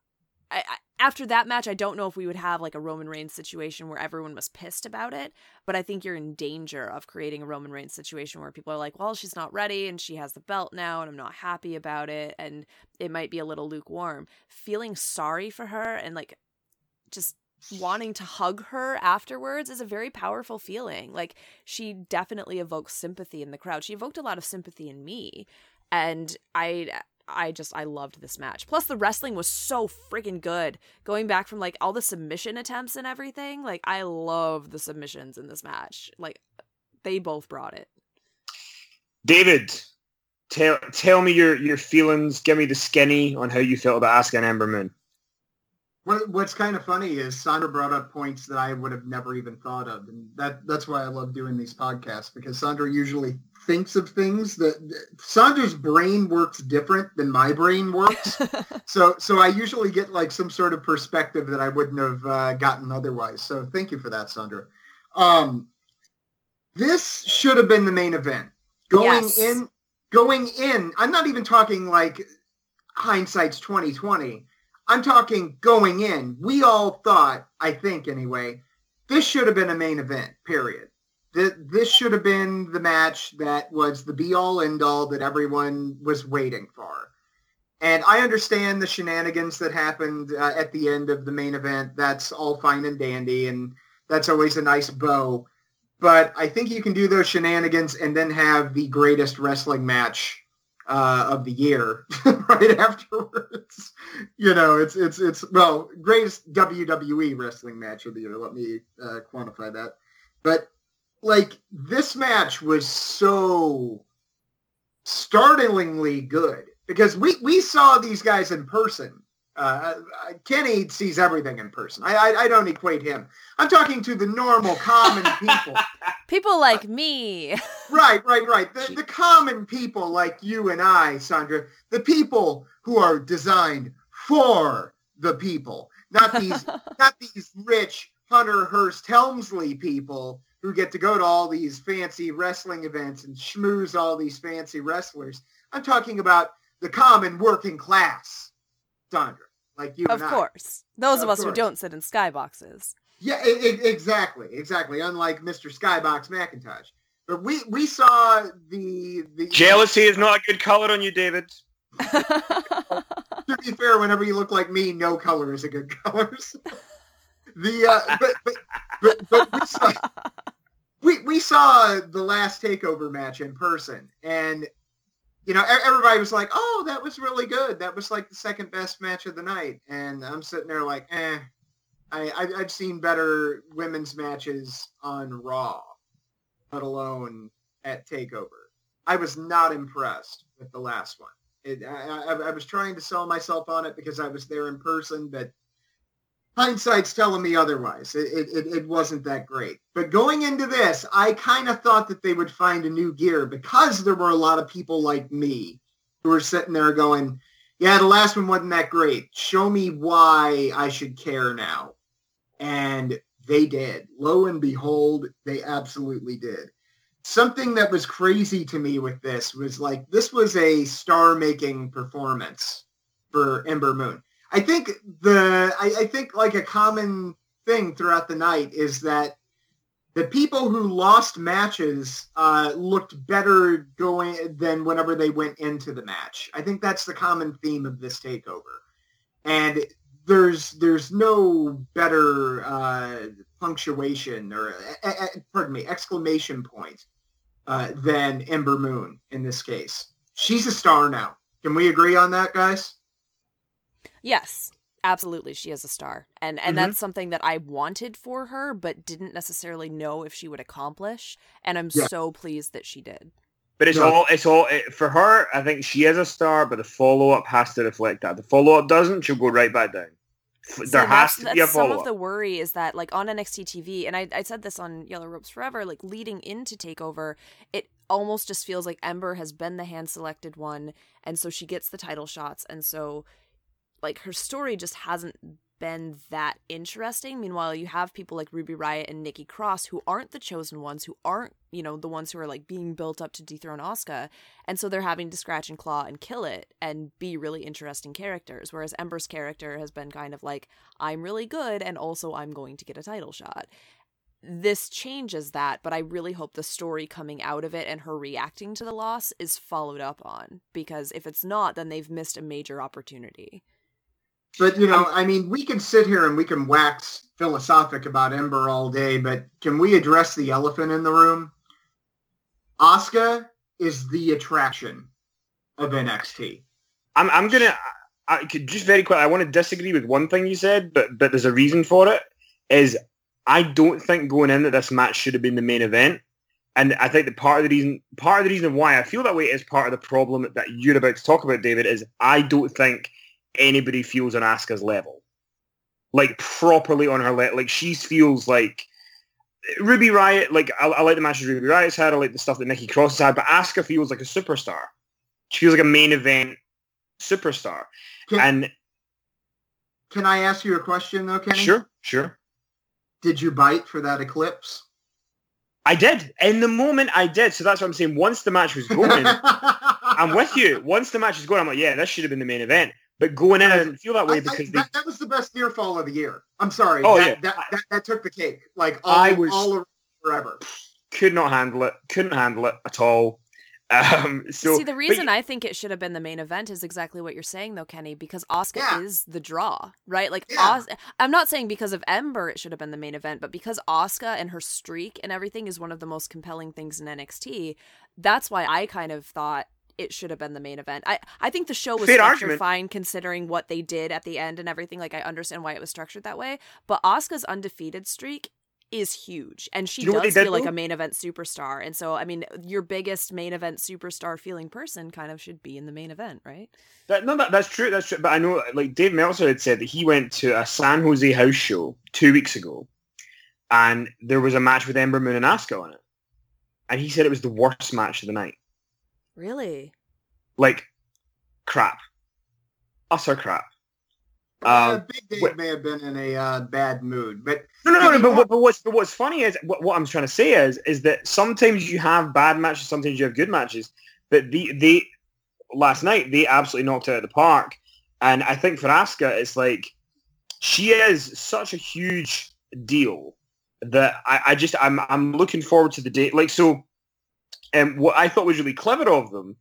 I, I, after that match, I don't know if we would have like a Roman Reigns situation where everyone was pissed about it, but I think you're in danger of creating a Roman Reigns situation where people are like, well, she's not ready and she has the belt now and I'm not happy about it, and it might be a little lukewarm. Feeling sorry for her and like just wanting to hug her afterwards is a very powerful feeling. Like, she definitely evokes sympathy in the crowd. She evoked a lot of sympathy in me, and I I just I loved this match. Plus the wrestling was so freaking good. Going back from like all the submission attempts and everything, like, I love the submissions in this match. Like, they both brought it. David, tell tell me your your feelings. Give me the skinny on how you felt about Asuka and Ember Moon. What, what's kind of funny is Sandra brought up points that I would have never even thought of. And that that's why I love doing these podcasts, because Sandra usually thinks of things that Sandra's brain works different than my brain works. so so I usually get like some sort of perspective that I wouldn't have uh, gotten otherwise. So thank you for that, Sandra. Um, this should have been the main event. Going yes. in, going in, I'm not even talking like hindsight's twenty twenty. I'm talking going in. We all thought, I think anyway, this should have been a main event, period. This should have been the match that was the be-all, end-all that everyone was waiting for. And I understand the shenanigans that happened uh, at the end of the main event. That's all fine and dandy, and that's always a nice bow. But I think you can do those shenanigans and then have the greatest wrestling match Uh, of the year right afterwards. You know, it's, it's, it's, well, greatest W W E wrestling match of the year. Let me uh, quantify that. But like, this match was so startlingly good because we, we saw these guys in person. Uh, Kenny sees everything in person. I, I I don't equate him. I'm talking to the normal, common people. People like me. Right, right, right. The, the common people like you and I, Sandra. The people who are designed for the people. Not these, not these rich Hunter Hearst Helmsley people who get to go to all these fancy wrestling events and schmooze all these fancy wrestlers. I'm talking about the common working class, Sandra. Like you of and course. I. Those of, of us course. Who don't sit in skyboxes. Yeah, I- I- exactly. Exactly. Unlike Mister Skybox McIntosh. But we, we saw the, the... Jealousy is not a good color on you, David. To be fair, whenever you look like me, no color is a good color. the uh, but but but, but we, saw, we we saw the last Takeover match in person, and you know everybody was like, "Oh, that was really good. That was like the second best match of the night." And I'm sitting there like, "Eh." I, I I've seen better women's matches on Raw, let alone at Takeover. I was not impressed with the last one. It, I, I, I was trying to sell myself on it because I was there in person, but hindsight's telling me otherwise. It, it, it wasn't that great. But going into this, I kind of thought that they would find a new gear because there were a lot of people like me who were sitting there going, yeah, the last one wasn't that great. Show me why I should care now. And they did. Lo and behold, they absolutely did. Something that was crazy to me with this was like, this was a star-making performance for Ember Moon. I think the, I, I think like a common thing throughout the night is that the people who lost matches uh, looked better going than whenever they went into the match. I think that's the common theme of this takeover. And there's there's no better uh, punctuation or, uh, uh, pardon me, exclamation point uh, than Ember Moon in this case. She's a star now. Can we agree on that, guys? Yes, absolutely. She is a star. And and mm-hmm. that's something that I wanted for her, but didn't necessarily know if she would accomplish. And I'm yeah. so pleased that she did. But it's no. all, it's all, it, for her, I think she is a star, but the follow-up has to reflect that. The follow-up doesn't, she'll go right back down. There See, has to be a follow-up. Some of the worry is that, like, on N X T T V, and I, I said this on Yellow Ropes Forever, like, leading into TakeOver, it almost just feels like Ember has been the hand-selected one, and so she gets the title shots, and so, like, her story just hasn't been that interesting. Meanwhile, you have people like Ruby Riott and Nikki Cross who aren't the chosen ones, who aren't, you know, the ones who are like being built up to dethrone Asuka, and so they're having to scratch and claw and kill it and be really interesting characters, whereas Ember's character has been kind of like, I'm really good and also I'm going to get a title shot. This changes that, but I really hope the story coming out of it and her reacting to the loss is followed up on, because if it's not, then they've missed a major opportunity. But, you know, I mean, we can sit here and we can wax philosophic about Ember all day, but can we address the elephant in the room? Asuka is the attraction of N X T. I'm I'm going to, just very quick, I want to disagree with one thing you said, but but there's a reason for it, is I don't think going in that this match should have been the main event. And I think that part of the reason, part of the reason why I feel that way is part of the problem that you're about to talk about, David, is I don't think anybody feels on Asuka's level, like properly on her level. Like she feels like Ruby Riott. Like I, I like the matches Ruby Riott's had. I like the stuff that Nikki Cross has had. But Asuka feels like a superstar. She feels like a main event superstar. Can, and can I ask you a question though, Kenny? Sure, sure. Did you bite for that eclipse? I did. In the moment, I did. So that's what I'm saying. Once the match was going, I'm with you. Once the match is going, I'm like, yeah, this should have been the main event. But going in, I didn't feel that way because I, I, they... that, that was the best near fall of the year. I'm sorry. Oh, that, yeah. that, that, that took the cake. Like, all, I was, all forever. Could not handle it. Couldn't handle it at all. Um, so, See, the reason but, I think it should have been the main event is exactly what you're saying, though, Kenny, because Asuka yeah. is the draw, right? Like, yeah. Os- I'm not saying because of Ember it should have been the main event, but because Asuka and her streak and everything is one of the most compelling things in N X T, that's why I kind of thought it should have been the main event. I, I think the show was Fair structured argument. fine considering what they did at the end and everything. Like, I understand why it was structured that way. But Asuka's undefeated streak is huge. And she you know does did, feel like though? a main event superstar. And so, I mean, your biggest main event superstar feeling person kind of should be in the main event, right? That, no, that, that's true. That's true. But I know, like, Dave Meltzer had said that he went to a San Jose house show two weeks ago and there was a match with Ember Moon and Asuka on it. And he said it was the worst match of the night. Really? Like, crap. Utter crap. Uh, Um, Big Dave what, may have been in a uh, bad mood, but no, no, no. no but, what, but what's but what's funny is what, what I'm trying to say is is that sometimes you have bad matches, sometimes you have good matches. But the they last night they absolutely knocked it out of the park, and I think for Asuka it's like she is such a huge deal that I, I just I'm I'm looking forward to the day. Like so, and um, what I thought was really clever of them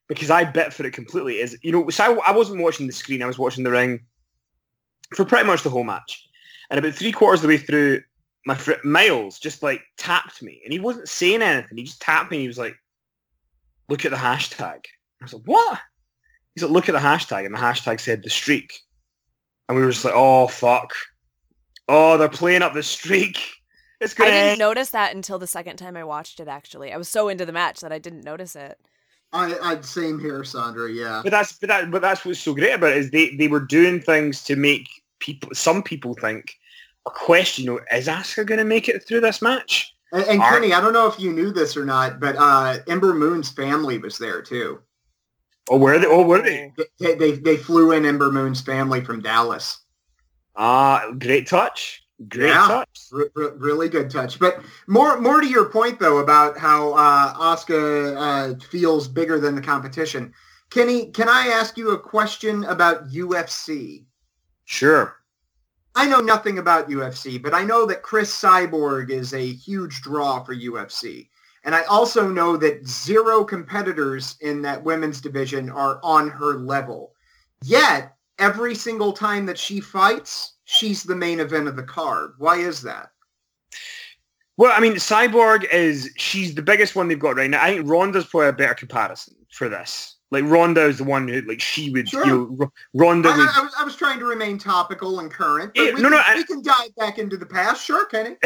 because I bit for it completely, is, you know, so I, I wasn't watching the screen, I was watching the ring for pretty much the whole match. And about three quarters of the way through, my friend Miles just like tapped me, and he wasn't saying anything. He just tapped me and he was like, look at the hashtag. I was like, what? He's like, look at the hashtag. And the hashtag said the streak. And we were just like, oh, fuck. Oh, they're playing up the streak. It's gonna I didn't end. notice that until the second time I watched it, actually. I was so into the match that I didn't notice it. I, I'd same here, Sandra. Yeah. But that's but that but that's what's so great about it, is they, they were doing things to make people some people think or question, you know, is Asuka going to make it through this match? And, and Are- Kenny, I don't know if you knew this or not, but uh, Ember Moon's family was there too. Oh, were they? Oh, were they? They, they they flew in Ember Moon's family from Dallas. Ah, great touch. Great Yeah. touch. R- r- really good touch. But more more to your point, though, about how uh, Asuka uh, feels bigger than the competition. Kenny, can I ask you a question about U F C? Sure. I know nothing about U F C, but I know that Chris Cyborg is a huge draw for U F C. And I also know that zero competitors in that women's division are on her level. Yet, every single time that she fights, she's the main event of the card. Why is that? Well, I mean, Cyborg is, she's the biggest one they've got right now. I think Ronda's probably a better comparison for this. Like, Ronda is the one who, like, she would, Sure. you know, R- Ronda I, would... I, was, I was trying to remain topical and current, but Yeah, we, no, can, no, I- we can dive back into the past. Sure, Kenny.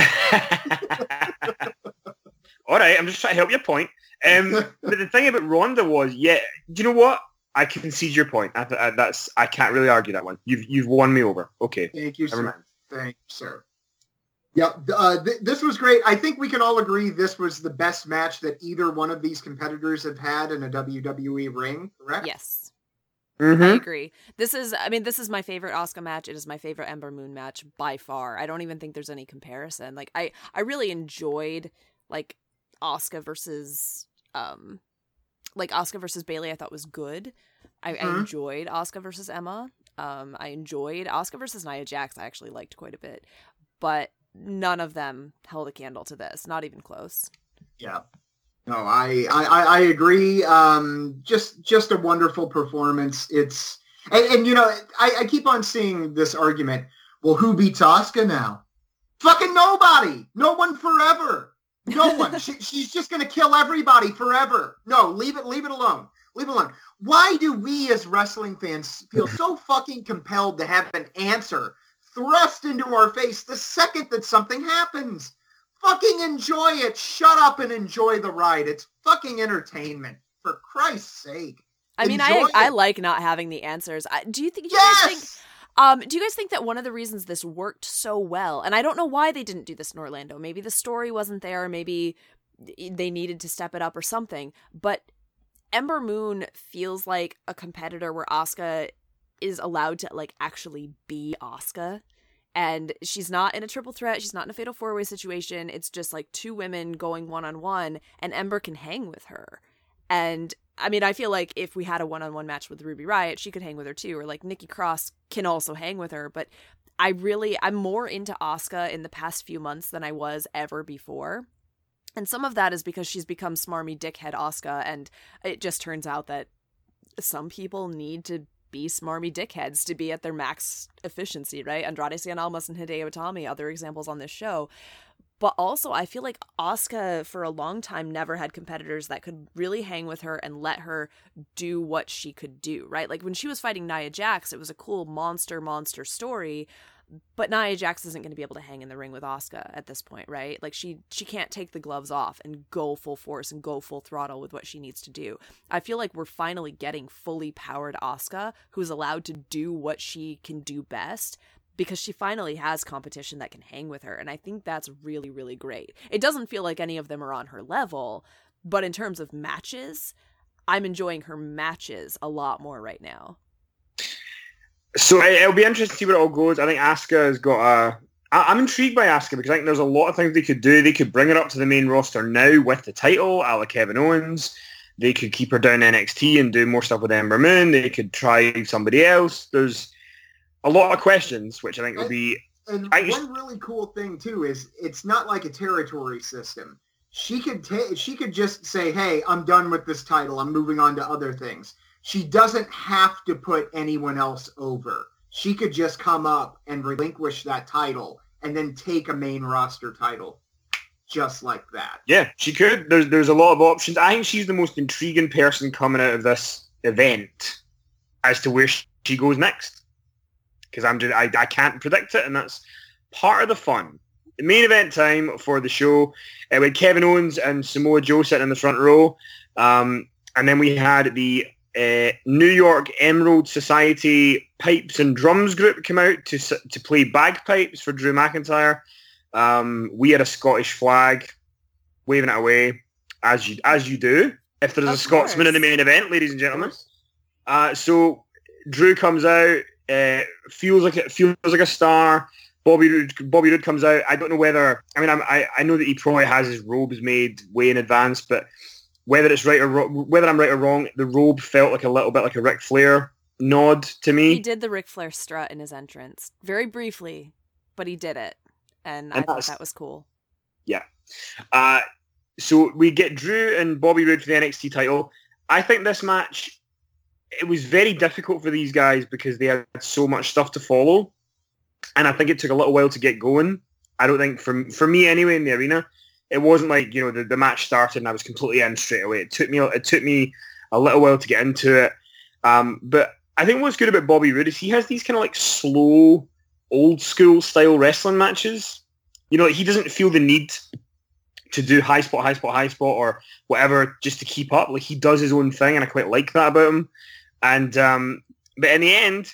All right, I'm just trying to help your point. Um, but the thing about Ronda was, yeah, do you know what? I concede your point. I, I, that's I can't really argue that one. You've you've won me over. Okay. Thank you, Never sir. mind. Thank you, sir. Yeah, uh, th- this was great. I think we can all agree this was the best match that either one of these competitors have had in a W W E ring, correct? Yes. Mm-hmm. I agree. This is, I mean, this is my favorite Asuka match. It is my favorite Ember Moon match by far. I don't even think there's any comparison. Like, I, I really enjoyed, like, Asuka versus, um, like, Asuka versus Bayley I thought was good. I, Mhm. I enjoyed Asuka versus Emma. Um, I enjoyed Asuka versus Nia Jax. I actually liked quite a bit. But none of them held a candle to this. Not even close. Yeah. No, I, I, I agree. Um, just, just a wonderful performance. It's, and, and you know, I, I keep on seeing this argument. Well, who beats Asuka now? Fucking nobody. No one forever. No one. she, she's just going to kill everybody forever. No, leave it, leave it alone. Leave it alone. Why do we as wrestling fans feel so fucking compelled to have an answer thrust into our face the second that something happens? Fucking enjoy it. Shut up and enjoy the ride. It's fucking entertainment. For Christ's sake. I mean, Enjoy I I it. like not having the answers. I, do you think? Do you guys think? Yes! Um, do you guys think that one of the reasons this worked so well, and I don't know why they didn't do this in Orlando. Maybe the story wasn't there. Maybe they needed to step it up or something. But Ember Moon feels like a competitor where Asuka is allowed to like actually be Asuka. And she's not in a triple threat. She's not in a fatal four-way situation. It's just like two women going one-on-one, and Ember can hang with her. And I mean, I feel like if we had a one-on-one match with Ruby Riott, she could hang with her too. Or like Nikki Cross can also hang with her. But I really, I'm more into Asuka in the past few months than I was ever before. And some of that is because she's become smarmy dickhead Asuka. And it just turns out that some people need to be smarmy dickheads to be at their max efficiency, right? Andrade Cien Almas and Hideo Itami, other examples on this show. But also, I feel like Asuka, for a long time, never had competitors that could really hang with her and let her do what she could do, right? Like, when she was fighting Nia Jax, it was a cool monster, monster story. But Nia Jax isn't going to be able to hang in the ring with Asuka at this point, right? Like, she she can't take the gloves off and go full force and go full throttle with what she needs to do. I feel like we're finally getting fully powered Asuka, who's allowed to do what she can do best, because she finally has competition that can hang with her. And I think that's really, really great. It doesn't feel like any of them are on her level, but in terms of matches, I'm enjoying her matches a lot more right now. So it, it'll be interesting to see where it all goes. I think Asuka has got a... I, I'm intrigued by Asuka because I think there's a lot of things they could do. They could bring her up to the main roster now with the title, a la Kevin Owens. They could keep her down in N X T and do more stuff with Ember Moon. They could try somebody else. There's a lot of questions, which I think will be... And I one just- really cool thing, too, is it's not like a territory system. She could take. She could just say, "Hey, I'm done with this title. I'm moving on to other things." She doesn't have to put anyone else over. She could just come up and relinquish that title and then take a main roster title just like that. Yeah, she could. There's there's a lot of options. I think she's the most intriguing person coming out of this event as to where she goes next. Because I'm just, I, I can't predict it, and that's part of the fun. The main event time for the show, uh, we had Kevin Owens and Samoa Joe sitting in the front row. Um, and then we had the uh, New York Emerald Society Pipes and Drums group come out to to play bagpipes for Drew McIntyre. Um, we had a Scottish flag waving it away, as you as you do. If there's Of a Scotsman course. in the main event, ladies and gentlemen. Uh, so Drew comes out, uh, feels like it feels like a star. Bobby Roode, Bobby Roode comes out. I don't know whether, I mean, I'm, I I know that he probably has his robes made way in advance, but whether it's right or wrong, whether I'm right or wrong, the robe felt like a little bit like a Ric Flair nod to me. He did the Ric Flair strut in his entrance, very briefly, but he did it, and, And I thought that's- that was cool. Yeah. Uh, so we get Drew and Bobby Roode for the N X T title. I think this match, it was very difficult for these guys because they had so much stuff to follow. And I think it took a little while to get going. I don't think, for, for me anyway, in the arena, it wasn't like, you know, the, the match started and I was completely in straight away. It took me it took me a little while to get into it. Um, but I think what's good about Bobby Roode is he has these kind of like slow, old school style wrestling matches. You know, he doesn't feel the need to do high spot, high spot, high spot or whatever just to keep up. Like, he does his own thing, and I quite like that about him. And um, but in the end,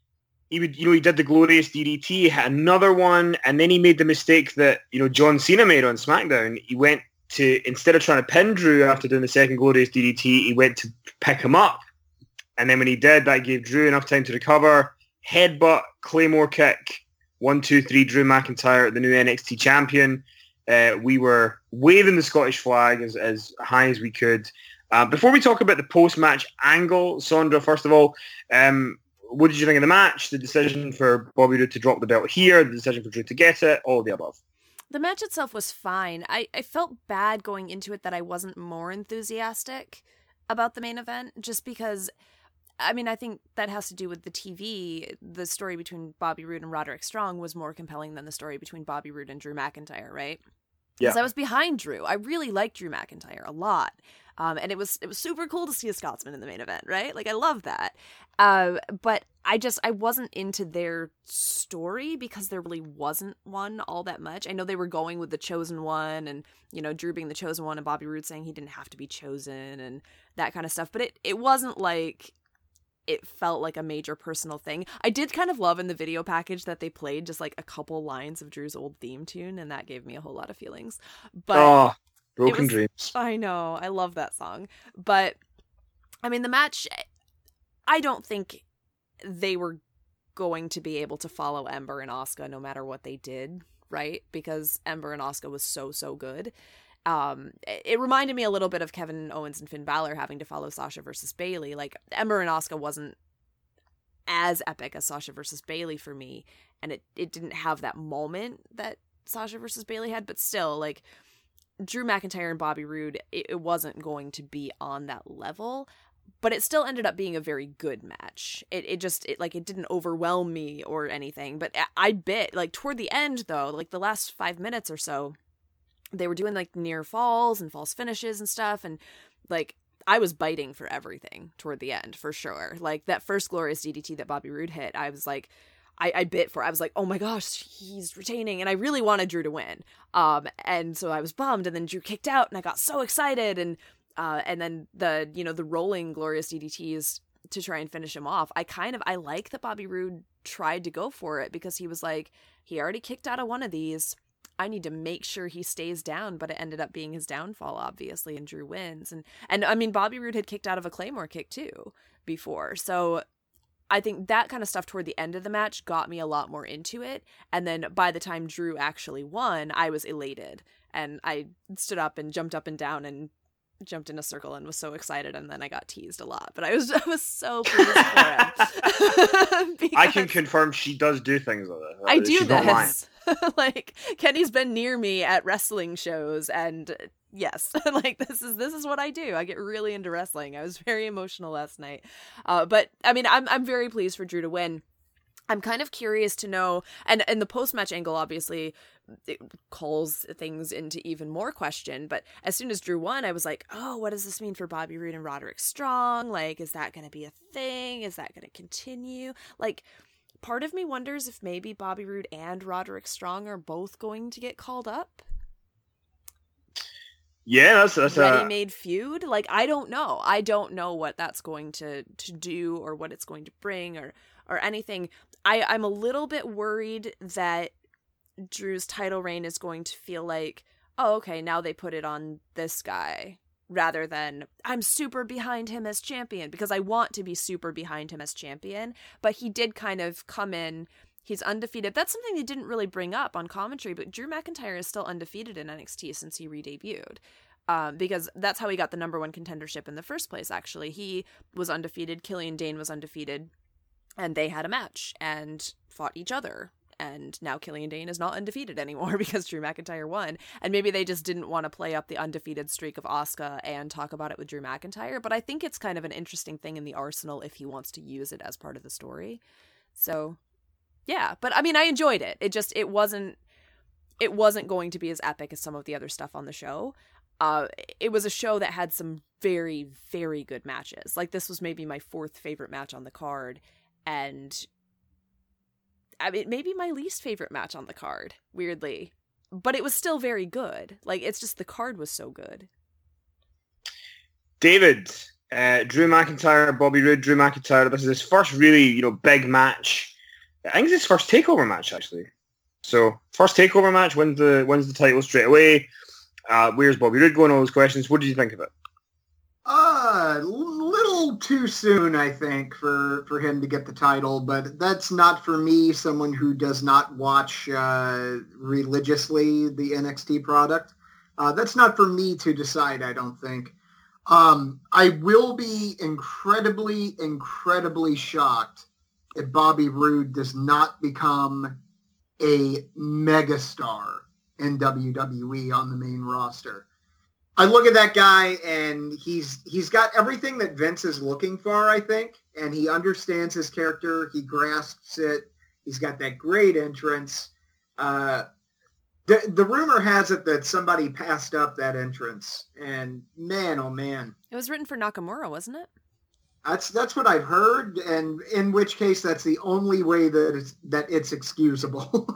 he would, you know, he did the glorious D D T, had another one, and then he made the mistake that, you know, John Cena made on SmackDown. He went to, instead of trying to pin Drew after doing the second glorious D D T, he went to pick him up. And then when he did, that gave Drew enough time to recover. Headbutt, Claymore kick, one, two, three, Drew McIntyre, the new N X T champion. Uh, we were waving the Scottish flag as, as high as we could. Uh, before we talk about the post-match angle, Sondra, first of all, um, what did you think of the match? The decision for Bobby Roode to drop the belt here, the decision for Drew to get it, all of the above. The match itself was fine. I, I felt bad going into it that I wasn't more enthusiastic about the main event, just because, I mean, I think that has to do with the T V. The story between Bobby Roode and Roderick Strong was more compelling than the story between Bobby Roode and Drew McIntyre, right? Yeah. Because I was behind Drew. I really liked Drew McIntyre a lot. Um, and it was it was super cool to see a Scotsman in the main event, right? Like, I love that. Uh, but I just, I wasn't into their story because there really wasn't one all that much. I know they were going with the chosen one and, you know, Drew being the chosen one and Bobby Roode saying he didn't have to be chosen and that kind of stuff. But it, it wasn't like it felt like a major personal thing. I did kind of love in the video package that they played just like a couple lines of Drew's old theme tune, and that gave me a whole lot of feelings. But oh, Broken was- Dreams. I know, I love that song. But I mean, the match, I don't think they were going to be able to follow Ember and Asuka no matter what they did, right? Because Ember and Asuka was so, so good. Um, it reminded me a little bit of Kevin Owens and Finn Balor having to follow Sasha versus Bayley. Like, Ember and Asuka wasn't as epic as Sasha versus Bayley for me, and it, it didn't have that moment that Sasha versus Bayley had, but still, like, Drew McIntyre and Bobby Roode, it, it wasn't going to be on that level, but it still ended up being a very good match. It it just, it like, it didn't overwhelm me or anything, but I, I bit, like, toward the end, though, like, the last five minutes or so, they were doing like near falls and false finishes and stuff. And like, I was biting for everything toward the end, for sure. Like, that first glorious D D T that Bobby Roode hit, I was like, I, I bit for, I was like, oh my gosh, he's retaining. And I really wanted Drew to win. Um, and so I was bummed, and then Drew kicked out and I got so excited. And, uh, and then the, you know, the rolling glorious D D Ts to try and finish him off. I kind of, I like that Bobby Roode tried to go for it because he was like, he already kicked out of one of these. I need to make sure he stays down, but it ended up being his downfall, obviously, and Drew wins. And, and I mean, Bobby Roode had kicked out of a Claymore kick, too, before. So I think that kind of stuff toward the end of the match got me a lot more into it. And then by the time Drew actually won, I was elated. And I stood up and jumped up and down and jumped in a circle and was so excited, and then I got teased a lot, but I was I was so pleased for him. I can confirm she does do things like that. I do She's not lying. this. Like, Kenny's been near me at wrestling shows, and yes, like this is this is what I do. I get really into wrestling. I was very emotional last night, uh, but I mean, I'm I'm very pleased for Drew to win. I'm kind of curious to know, and and the post match angle obviously it calls things into even more question. But as soon as Drew won, I was like, oh, what does this mean for Bobby Roode and Roderick Strong? Like, is that going to be a thing? Is that going to continue? Like, part of me wonders if maybe Bobby Roode and Roderick Strong are both going to get called up. Yeah, that's that's ready-made feud. Like, I don't know. I don't know what that's going to to do or what it's going to bring or or anything. I I'm a little bit worried that Drew's title reign is going to feel like, oh, okay, now they put it on this guy rather than I'm super behind him as champion, because I want to be super behind him as champion. But he did kind of come in. He's undefeated. That's something they didn't really bring up on commentary, but Drew McIntyre is still undefeated in N X T since he re-debuted. Um, because that's how he got the number one contendership in the first place, actually. He was undefeated, Killian Dane was undefeated, and they had a match and fought each other. And now Killian Dane is not undefeated anymore because Drew McIntyre won. And maybe they just didn't want to play up the undefeated streak of Asuka and talk about it with Drew McIntyre. But I think it's kind of an interesting thing in the arsenal if he wants to use it as part of the story. So... yeah, but I mean, I enjoyed it. It just, it wasn't, it wasn't going to be as epic as some of the other stuff on the show. Uh, it was a show that had some very, very good matches. Like, this was maybe my fourth favorite match on the card. And, I mean, maybe my least favorite match on the card, weirdly. But it was still very good. Like, it's just the card was so good. David, uh, Drew McIntyre, Bobby Roode, Drew McIntyre. This is his first really, you know, big match. I think it's his first takeover match, actually. So, first takeover match, wins the wins the title straight away. Uh, where's Bobby Roode going? All those questions. What did you think of it? Uh, little too soon, I think, for, for him to get the title. But that's not for me, someone who does not watch uh, religiously the N X T product. Uh, that's not for me to decide, I don't think. Um, I will be incredibly, incredibly shocked if Bobby Roode does not become a megastar in W W E on the main roster. I look at that guy and he's he's got everything that Vince is looking for, I think, and he understands his character. He grasps it. He's got that great entrance. Uh, the, the rumor has it that somebody passed up that entrance, and man, oh man. It was written for Nakamura, wasn't it? That's that's what I've heard, and in which case that's the only way that it's, that it's excusable.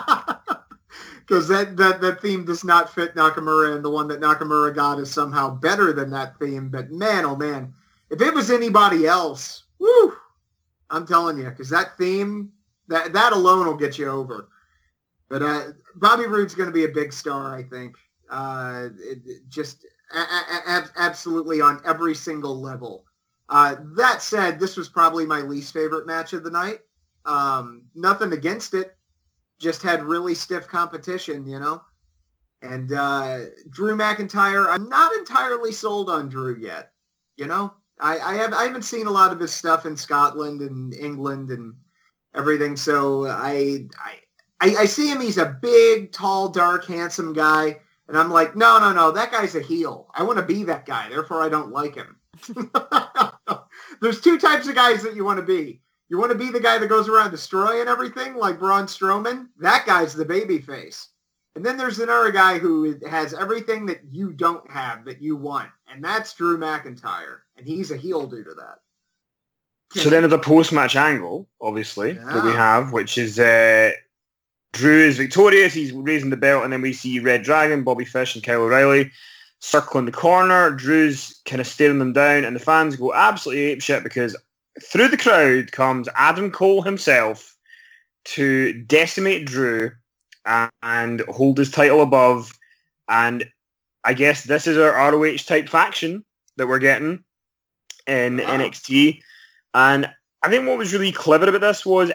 Because that, that, that theme does not fit Nakamura, and the one that Nakamura got is somehow better than that theme. But man, oh man, if it was anybody else, woo, I'm telling you, because that theme, that, that alone will get you over. But uh, Bobby Roode's going to be a big star, I think. Uh, it, it just a- a- absolutely on every single level. Uh, that said, this was probably my least favorite match of the night. Um, nothing against it. Just had really stiff competition, you know? And uh, Drew McIntyre, I'm not entirely sold on Drew yet. You know? I, I, have, I haven't seen a lot of his stuff in Scotland and England and everything, so I, I, I, I see him, he's a big, tall, dark, handsome guy, and I'm like, no, no, no, that guy's a heel. I want to be that guy, therefore I don't like him. There's two types of guys that you want to be. You want to be the guy that goes around destroying everything like Braun Strowman? That guy's the baby face. And then there's another guy who has everything that you don't have that you want. And that's Drew McIntyre. And he's a heel due to that. So then there's a post-match angle, obviously, Yeah. that we have, which is uh, Drew is victorious. He's raising the belt. And then we see Red Dragon, Bobby Fish, and Kyle O'Reilly circling the corner. Drew's kind of staring them down. And the fans go absolutely apeshit because through the crowd comes Adam Cole himself to decimate Drew and hold his title above. And I guess this is our R O H type faction that we're getting in Wow. N X T. And I think what was really clever about this was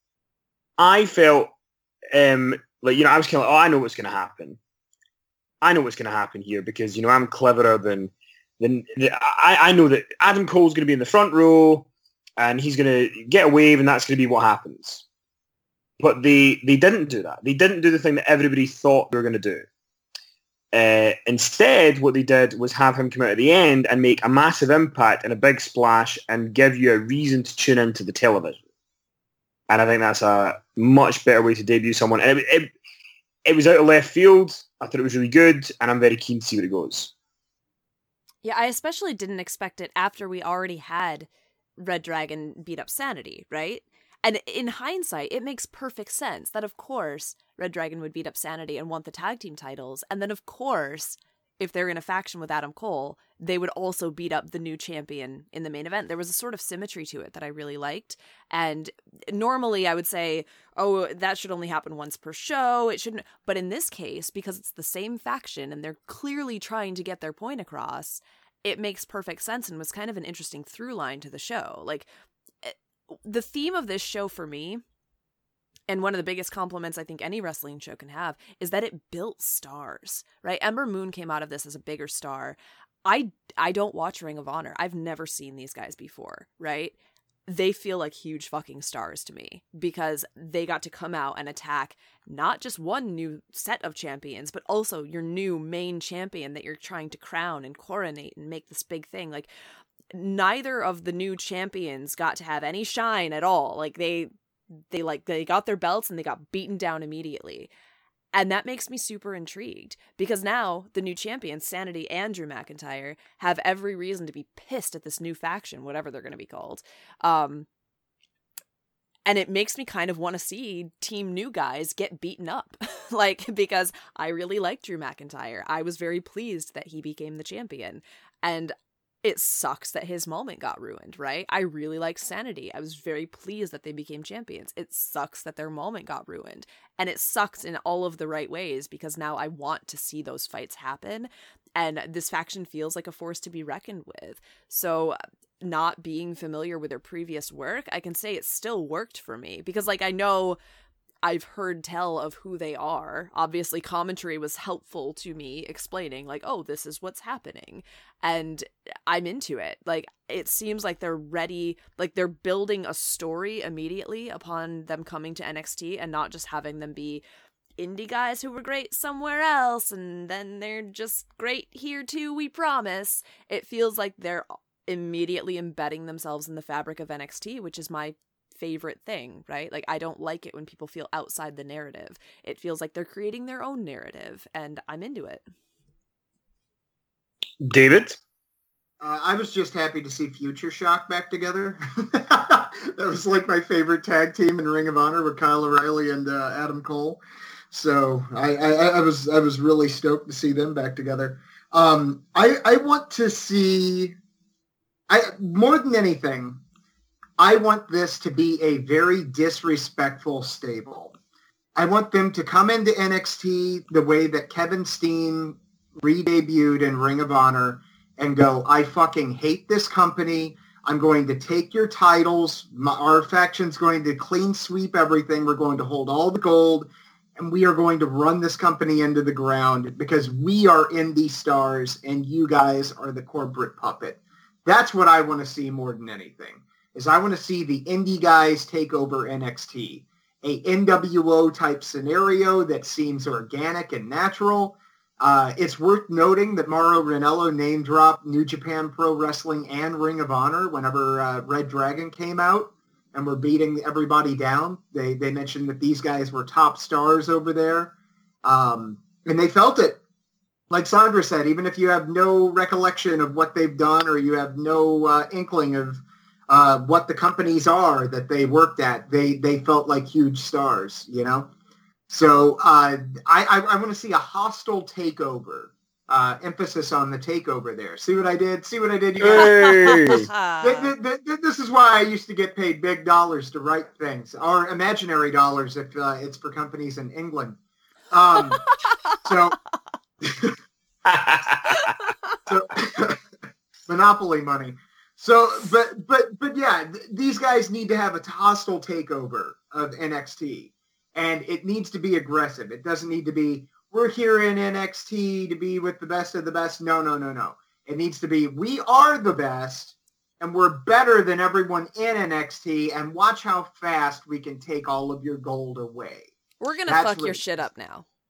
I felt um, like, you know, I was kind of like, oh, I know what's going to happen. I know what's going to happen here because, you know, I'm cleverer than, than I, I know that Adam Cole's going to be in the front row and he's going to get a wave and that's going to be what happens. But they, they didn't do that. They didn't do the thing that everybody thought they were going to do. Uh, instead, what they did was have him come out at the end and make a massive impact and a big splash and give you a reason to tune into the television. And I think that's a much better way to debut someone. And it, it, it was out of left field. I thought it was really good, and I'm very keen to see where it goes. Yeah, I especially didn't expect it after we already had Red Dragon beat up Sanity, right? And in hindsight, it makes perfect sense that, of course, Red Dragon would beat up Sanity and want the tag team titles. And then, of course, if they're in a faction with Adam Cole, they would also beat up the new champion in the main event. There was a sort of symmetry to it that I really liked. And normally I would say, oh, that should only happen once per show. It shouldn't. But in this case, because it's the same faction and they're clearly trying to get their point across, it makes perfect sense and was kind of an interesting through line to the show. Like, the theme of this show for me, and one of the biggest compliments I think any wrestling show can have, is that it built stars, right? Ember Moon came out of this as a bigger star. I, I don't watch Ring of Honor. I've never seen these guys before, right? They feel like huge fucking stars to me because they got to come out and attack not just one new set of champions, but also your new main champion that you're trying to crown and coronate and make this big thing. Like, neither of the new champions got to have any shine at all. Like, they they like they got their belts and they got beaten down immediately. And that makes me super intrigued because now the new champions, Sanity and Drew McIntyre, have every reason to be pissed at this new faction, whatever they're going to be called. Um, and it makes me kind of want to see Team New Guys get beaten up. Like, because I really like Drew McIntyre. I was very pleased that he became the champion. And it sucks that his moment got ruined, right? I really like Sanity. I was very pleased that they became champions. It sucks that their moment got ruined. And it sucks in all of the right ways because now I want to see those fights happen. And this faction feels like a force to be reckoned with. So not being familiar with their previous work, I can say it still worked for me. Because, like, I know I've heard tell of who they are. Obviously, commentary was helpful to me explaining, like, oh, this is what's happening. And I'm into it. Like, it seems like they're ready, like they're building a story immediately upon them coming to N X T and not just having them be indie guys who were great somewhere else and then they're just great here too, we promise. It feels like they're immediately embedding themselves in the fabric of N X T, which is my favorite thing, right? Like, I don't like it when people feel outside the narrative. It feels like they're creating their own narrative, and I'm into it. David? Uh, I was just happy to see Future Shock back together. That was like my favorite tag team in Ring of Honor with Kyle O'Reilly and uh, Adam Cole. So I, I, I was I was really stoked to see them back together. Um, I I want to see, I more than anything, I want this to be a very disrespectful stable. I want them to come into N X T the way that Kevin Steen re-debuted in Ring of Honor and go, I fucking hate this company. I'm going to take your titles. My, our faction's going to clean sweep everything. We're going to hold all the gold, and we are going to run this company into the ground because we are indie stars and you guys are the corporate puppet. That's what I want to see more than anything. Is I want to see the indie guys take over N X T. A N W O type scenario that seems organic and natural. Uh, it's worth noting that Mauro Ranallo name dropped New Japan Pro Wrestling and Ring of Honor whenever uh, Red Dragon came out and were beating everybody down. They they mentioned that these guys were top stars over there. Um, and they felt it. Like Sandra said, even if you have no recollection of what they've done or you have no uh, inkling of Uh, what the companies are that they worked at, they they felt like huge stars, you know? So uh, I, I, I want to see a hostile takeover, uh, emphasis on the takeover there. See what I did? See what I did? You guys? Hey. th- th- th- this is why I used to get paid big dollars to write things, or imaginary dollars if uh, it's for companies in England. Um, so, so monopoly money. So, but, but, but yeah, th- these guys need to have a hostile takeover of N X T, and it needs to be aggressive. It doesn't need to be, we're here in N X T to be with the best of the best. No, no, no, no. It needs to be, we are the best, and we're better than everyone in N X T, and watch how fast we can take all of your gold away. We're going to fuck your shit up now.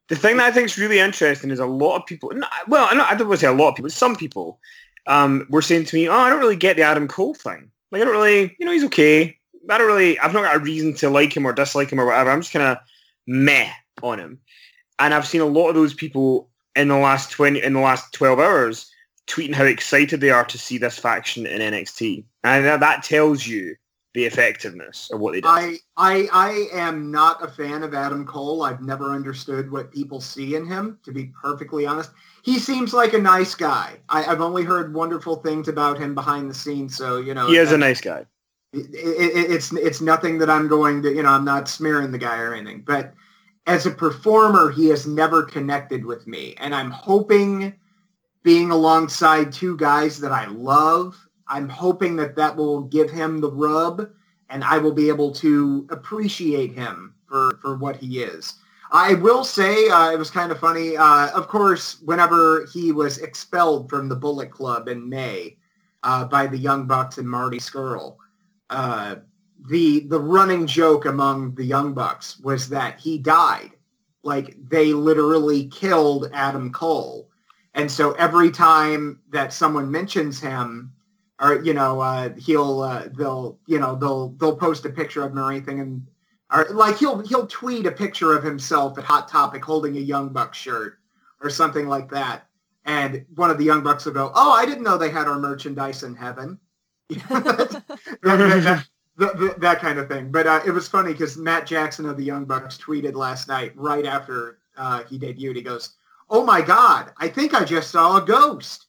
the thing that I think is really interesting is a lot of people, not, well, I don't, I don't want to say a lot of people, some people um, were saying to me, oh, I don't really get the Adam Cole thing. Like, I don't really, you know, he's okay. I don't really, I've not got a reason to like him or dislike him or whatever. I'm just kind of meh on him. And I've seen a lot of those people in the last twenty, in the last twelve hours tweeting how excited they are to see this faction in N X T. And that, that tells you the effectiveness of what they did. I, I I am not a fan of Adam Cole. I've never understood what people see in him, to be perfectly honest. He seems like a nice guy. I, I've only heard wonderful things about him behind the scenes, so, you know. He is a nice guy. It, it, it's it's nothing that I'm going to, you know, I'm not smearing the guy or anything. But as a performer, he has never connected with me. And I'm hoping, being alongside two guys that I love, I'm hoping that that will give him the rub, and I will be able to appreciate him for, for what he is. I will say, uh, it was kind of funny. Uh, of course, whenever he was expelled from the Bullet Club in May uh, by the Young Bucks and Marty Scurll, uh, the the running joke among the Young Bucks was that he died. Like, they literally killed Adam Cole. And so every time that someone mentions him, or, you know, uh, he'll, uh, they'll, you know, they'll, they'll post a picture of him or anything, and, or like he'll, he'll tweet a picture of himself at Hot Topic holding a Young Bucks shirt or something like that. And one of the Young Bucks will go, oh, I didn't know they had our merchandise in heaven. that, that, that, that, that kind of thing. But uh, it was funny because Matt Jackson of the Young Bucks tweeted last night, right after uh, he debuted, he goes, oh my God, I think I just saw a ghost.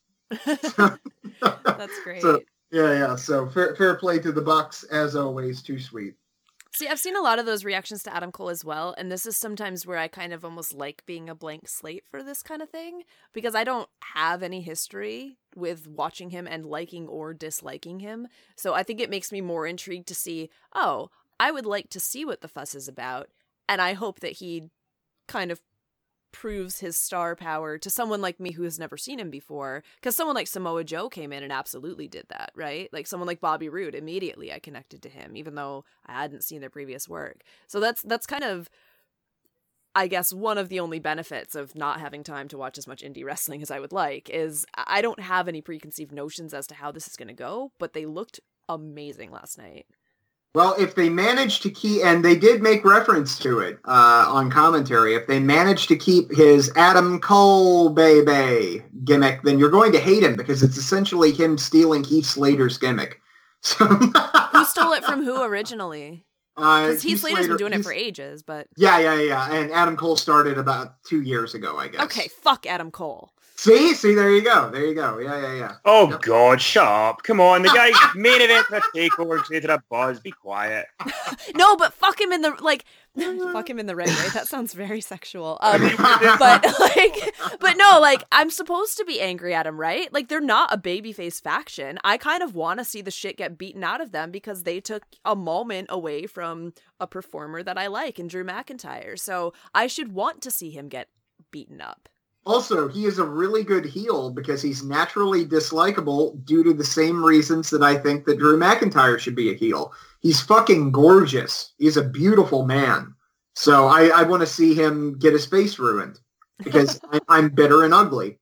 That's great. So, yeah, yeah. So fair, fair play to the Bucks, as always. Too sweet. See, I've seen a lot of those reactions to Adam Cole as well, and this is sometimes where I kind of almost like being a blank slate for this kind of thing, because I don't have any history with watching him and liking or disliking him. So I think it makes me more intrigued to see, oh, I would like to see what the fuss is about, and I hope that he kind of proves his star power to someone like me who has never seen him before, because someone like Samoa Joe came in and absolutely did that, right? Like someone like Bobby Roode, immediately I connected to him even though I hadn't seen their previous work. So that's that's kind of, I guess, one of the only benefits of not having time to watch as much indie wrestling as I would like is I don't have any preconceived notions as to how this is going to go, but they looked amazing last night. Well, if they manage to keep, and they did make reference to it uh, on commentary, if they manage to keep his Adam Cole baby gimmick, then you're going to hate him because it's essentially him stealing Heath Slater's gimmick. So who stole it from who originally? Because uh, Heath Slater's Slater, been doing it for Heath, ages, but... Yeah, yeah, yeah. And Adam Cole started about two years ago, I guess. Okay, fuck Adam Cole. See? See, there you go. There you go. Yeah, yeah, yeah. Oh, yep. God, shut up. Come on. The guy main event for a takeover created a buzz. Be quiet. No, but fuck him in the, like, fuck him in the right way. That sounds very sexual. Um, but, like, but no, like, I'm supposed to be angry at him, right? Like, they're not a babyface faction. I kind of want to see the shit get beaten out of them because they took a moment away from a performer that I like in Drew McIntyre. So I should want to see him get beaten up. Also, he is a really good heel because he's naturally dislikable due to the same reasons that I think that Drew McIntyre should be a heel. He's fucking gorgeous. He's a beautiful man. So I, I want to see him get his face ruined because I, I'm bitter and ugly.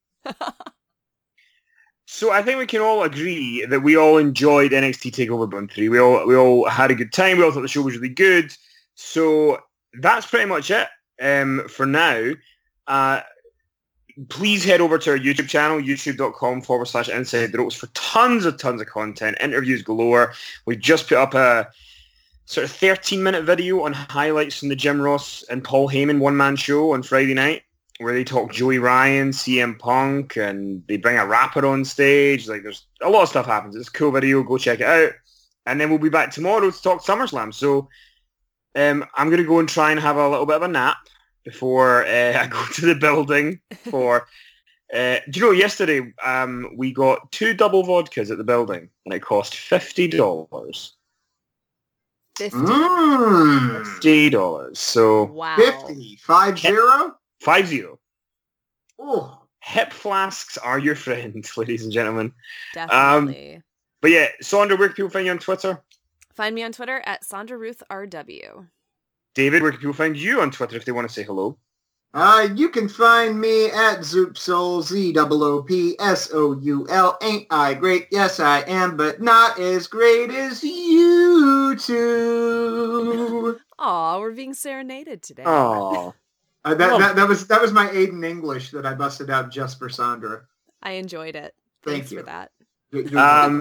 So I think we can all agree that we all enjoyed N X T TakeOver Brooklyn three. We all we all had a good time. We all thought the show was really good. So that's pretty much it um, for now. Uh, Please head over to our YouTube channel, youtube.com forward slash Inside the Ropes for tons and tons of content, interviews galore. We just put up a sort of thirteen-minute video on highlights from the Jim Ross and Paul Heyman one-man show on Friday night, where they talk Joey Ryan, C M Punk, and they bring a rapper on stage. Like, there's a lot of stuff happens. It's a cool video. Go check it out. And then we'll be back tomorrow to talk SummerSlam. So um, I'm going to go and try and have a little bit of a nap before uh, I go to the building for... Uh, do you know, yesterday um, we got two double vodkas at the building, and it cost fifty dollars. fifty Mm. fifty dollars. So... Wow. fifty. Five zero? Five zero. Oh. Hip flasks are your friend, ladies and gentlemen. Definitely. Um, but yeah, Sandra, where can people find you on Twitter? Find me on Twitter at Sandra Ruth R W. David, where can people find you on Twitter if they want to say hello? Uh, you can find me at Zoopsoul, Z O O P S O U L. Ain't I great? Yes, I am, but not as great as you two. Aw, we're being serenaded today. Oh, Uh, that, that that was that was my Aiden English that I busted out just for Sandra. I enjoyed it. Thank Thanks you. for that. Um,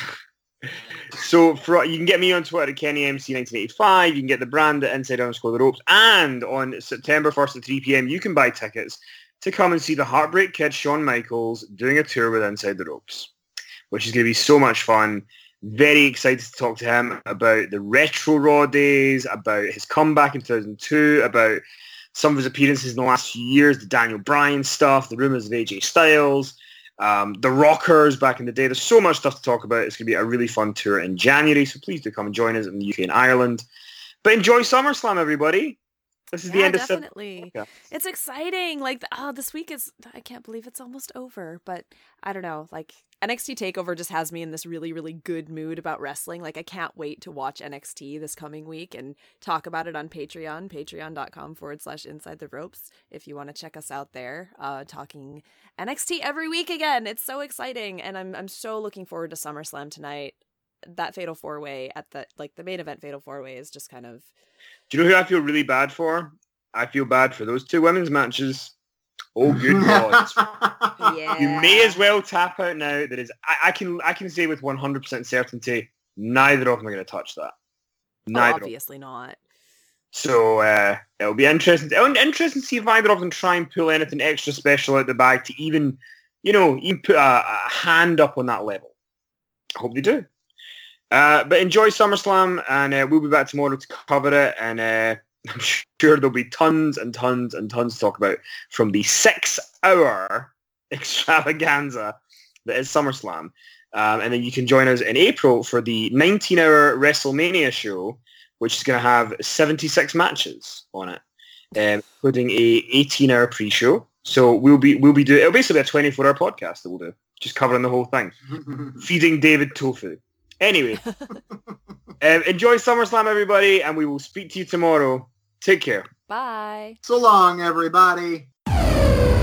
so for, you can get me on Twitter at Kenny M C nineteen eighty-five. You can get the brand at Inside underscore the Ropes. And on September first at three p.m, you can buy tickets to come and see the Heartbreak Kid Shawn Michaels doing a tour with Inside the Ropes, which is going to be so much fun. Very excited to talk to him about the Retro Raw days, about his comeback in two thousand two, about some of his appearances in the last few years, the Daniel Bryan stuff, the rumors of A J Styles, um, the Rockers back in the day. There's so much stuff to talk about. It's going to be a really fun tour in January, so please do come and join us in the U K and Ireland. But enjoy SummerSlam, everybody. This is Yeah, the end definitely. of... It's exciting. Like, oh, this week is, I can't believe it's almost over. But I don't know, like, N X T TakeOver just has me in this really, really good mood about wrestling. Like, I can't wait to watch N X T this coming week and talk about it on Patreon, patreon.com forward slash Inside the Ropes, if you want to check us out there, uh, talking N X T every week again. It's so exciting, and I'm I'm so looking forward to SummerSlam tonight. That Fatal Four-Way at the, like, the main event Fatal Four-Way is just kind of... Do you know who I feel really bad for? I feel bad for those two women's matches. Oh, good God. Yeah. You may as well tap out now. There is, I, I can I can say with one hundred percent certainty, neither of them are going to touch that. Neither. Oh, of them. obviously not. So uh, it'll be interesting. It'll be interesting to see if either of them try and pull anything extra special out the bag to even, you know, even put a, a hand up on that level. I hope they do. Uh, but enjoy SummerSlam, and uh, we'll be back tomorrow to cover it. And uh, I'm sure there'll be tons and tons and tons to talk about from the six-hour extravaganza that is SummerSlam. Um, and then you can join us in April for the nineteen-hour WrestleMania show, which is going to have seventy-six matches on it, um, including a eighteen-hour pre-show. So we'll be we'll be doing it'll basically be a twenty-four hour podcast that we'll do, just covering the whole thing, feeding David tofu. Anyway, um, enjoy SummerSlam, everybody, and we will speak to you tomorrow. Take care. Bye. So long, everybody.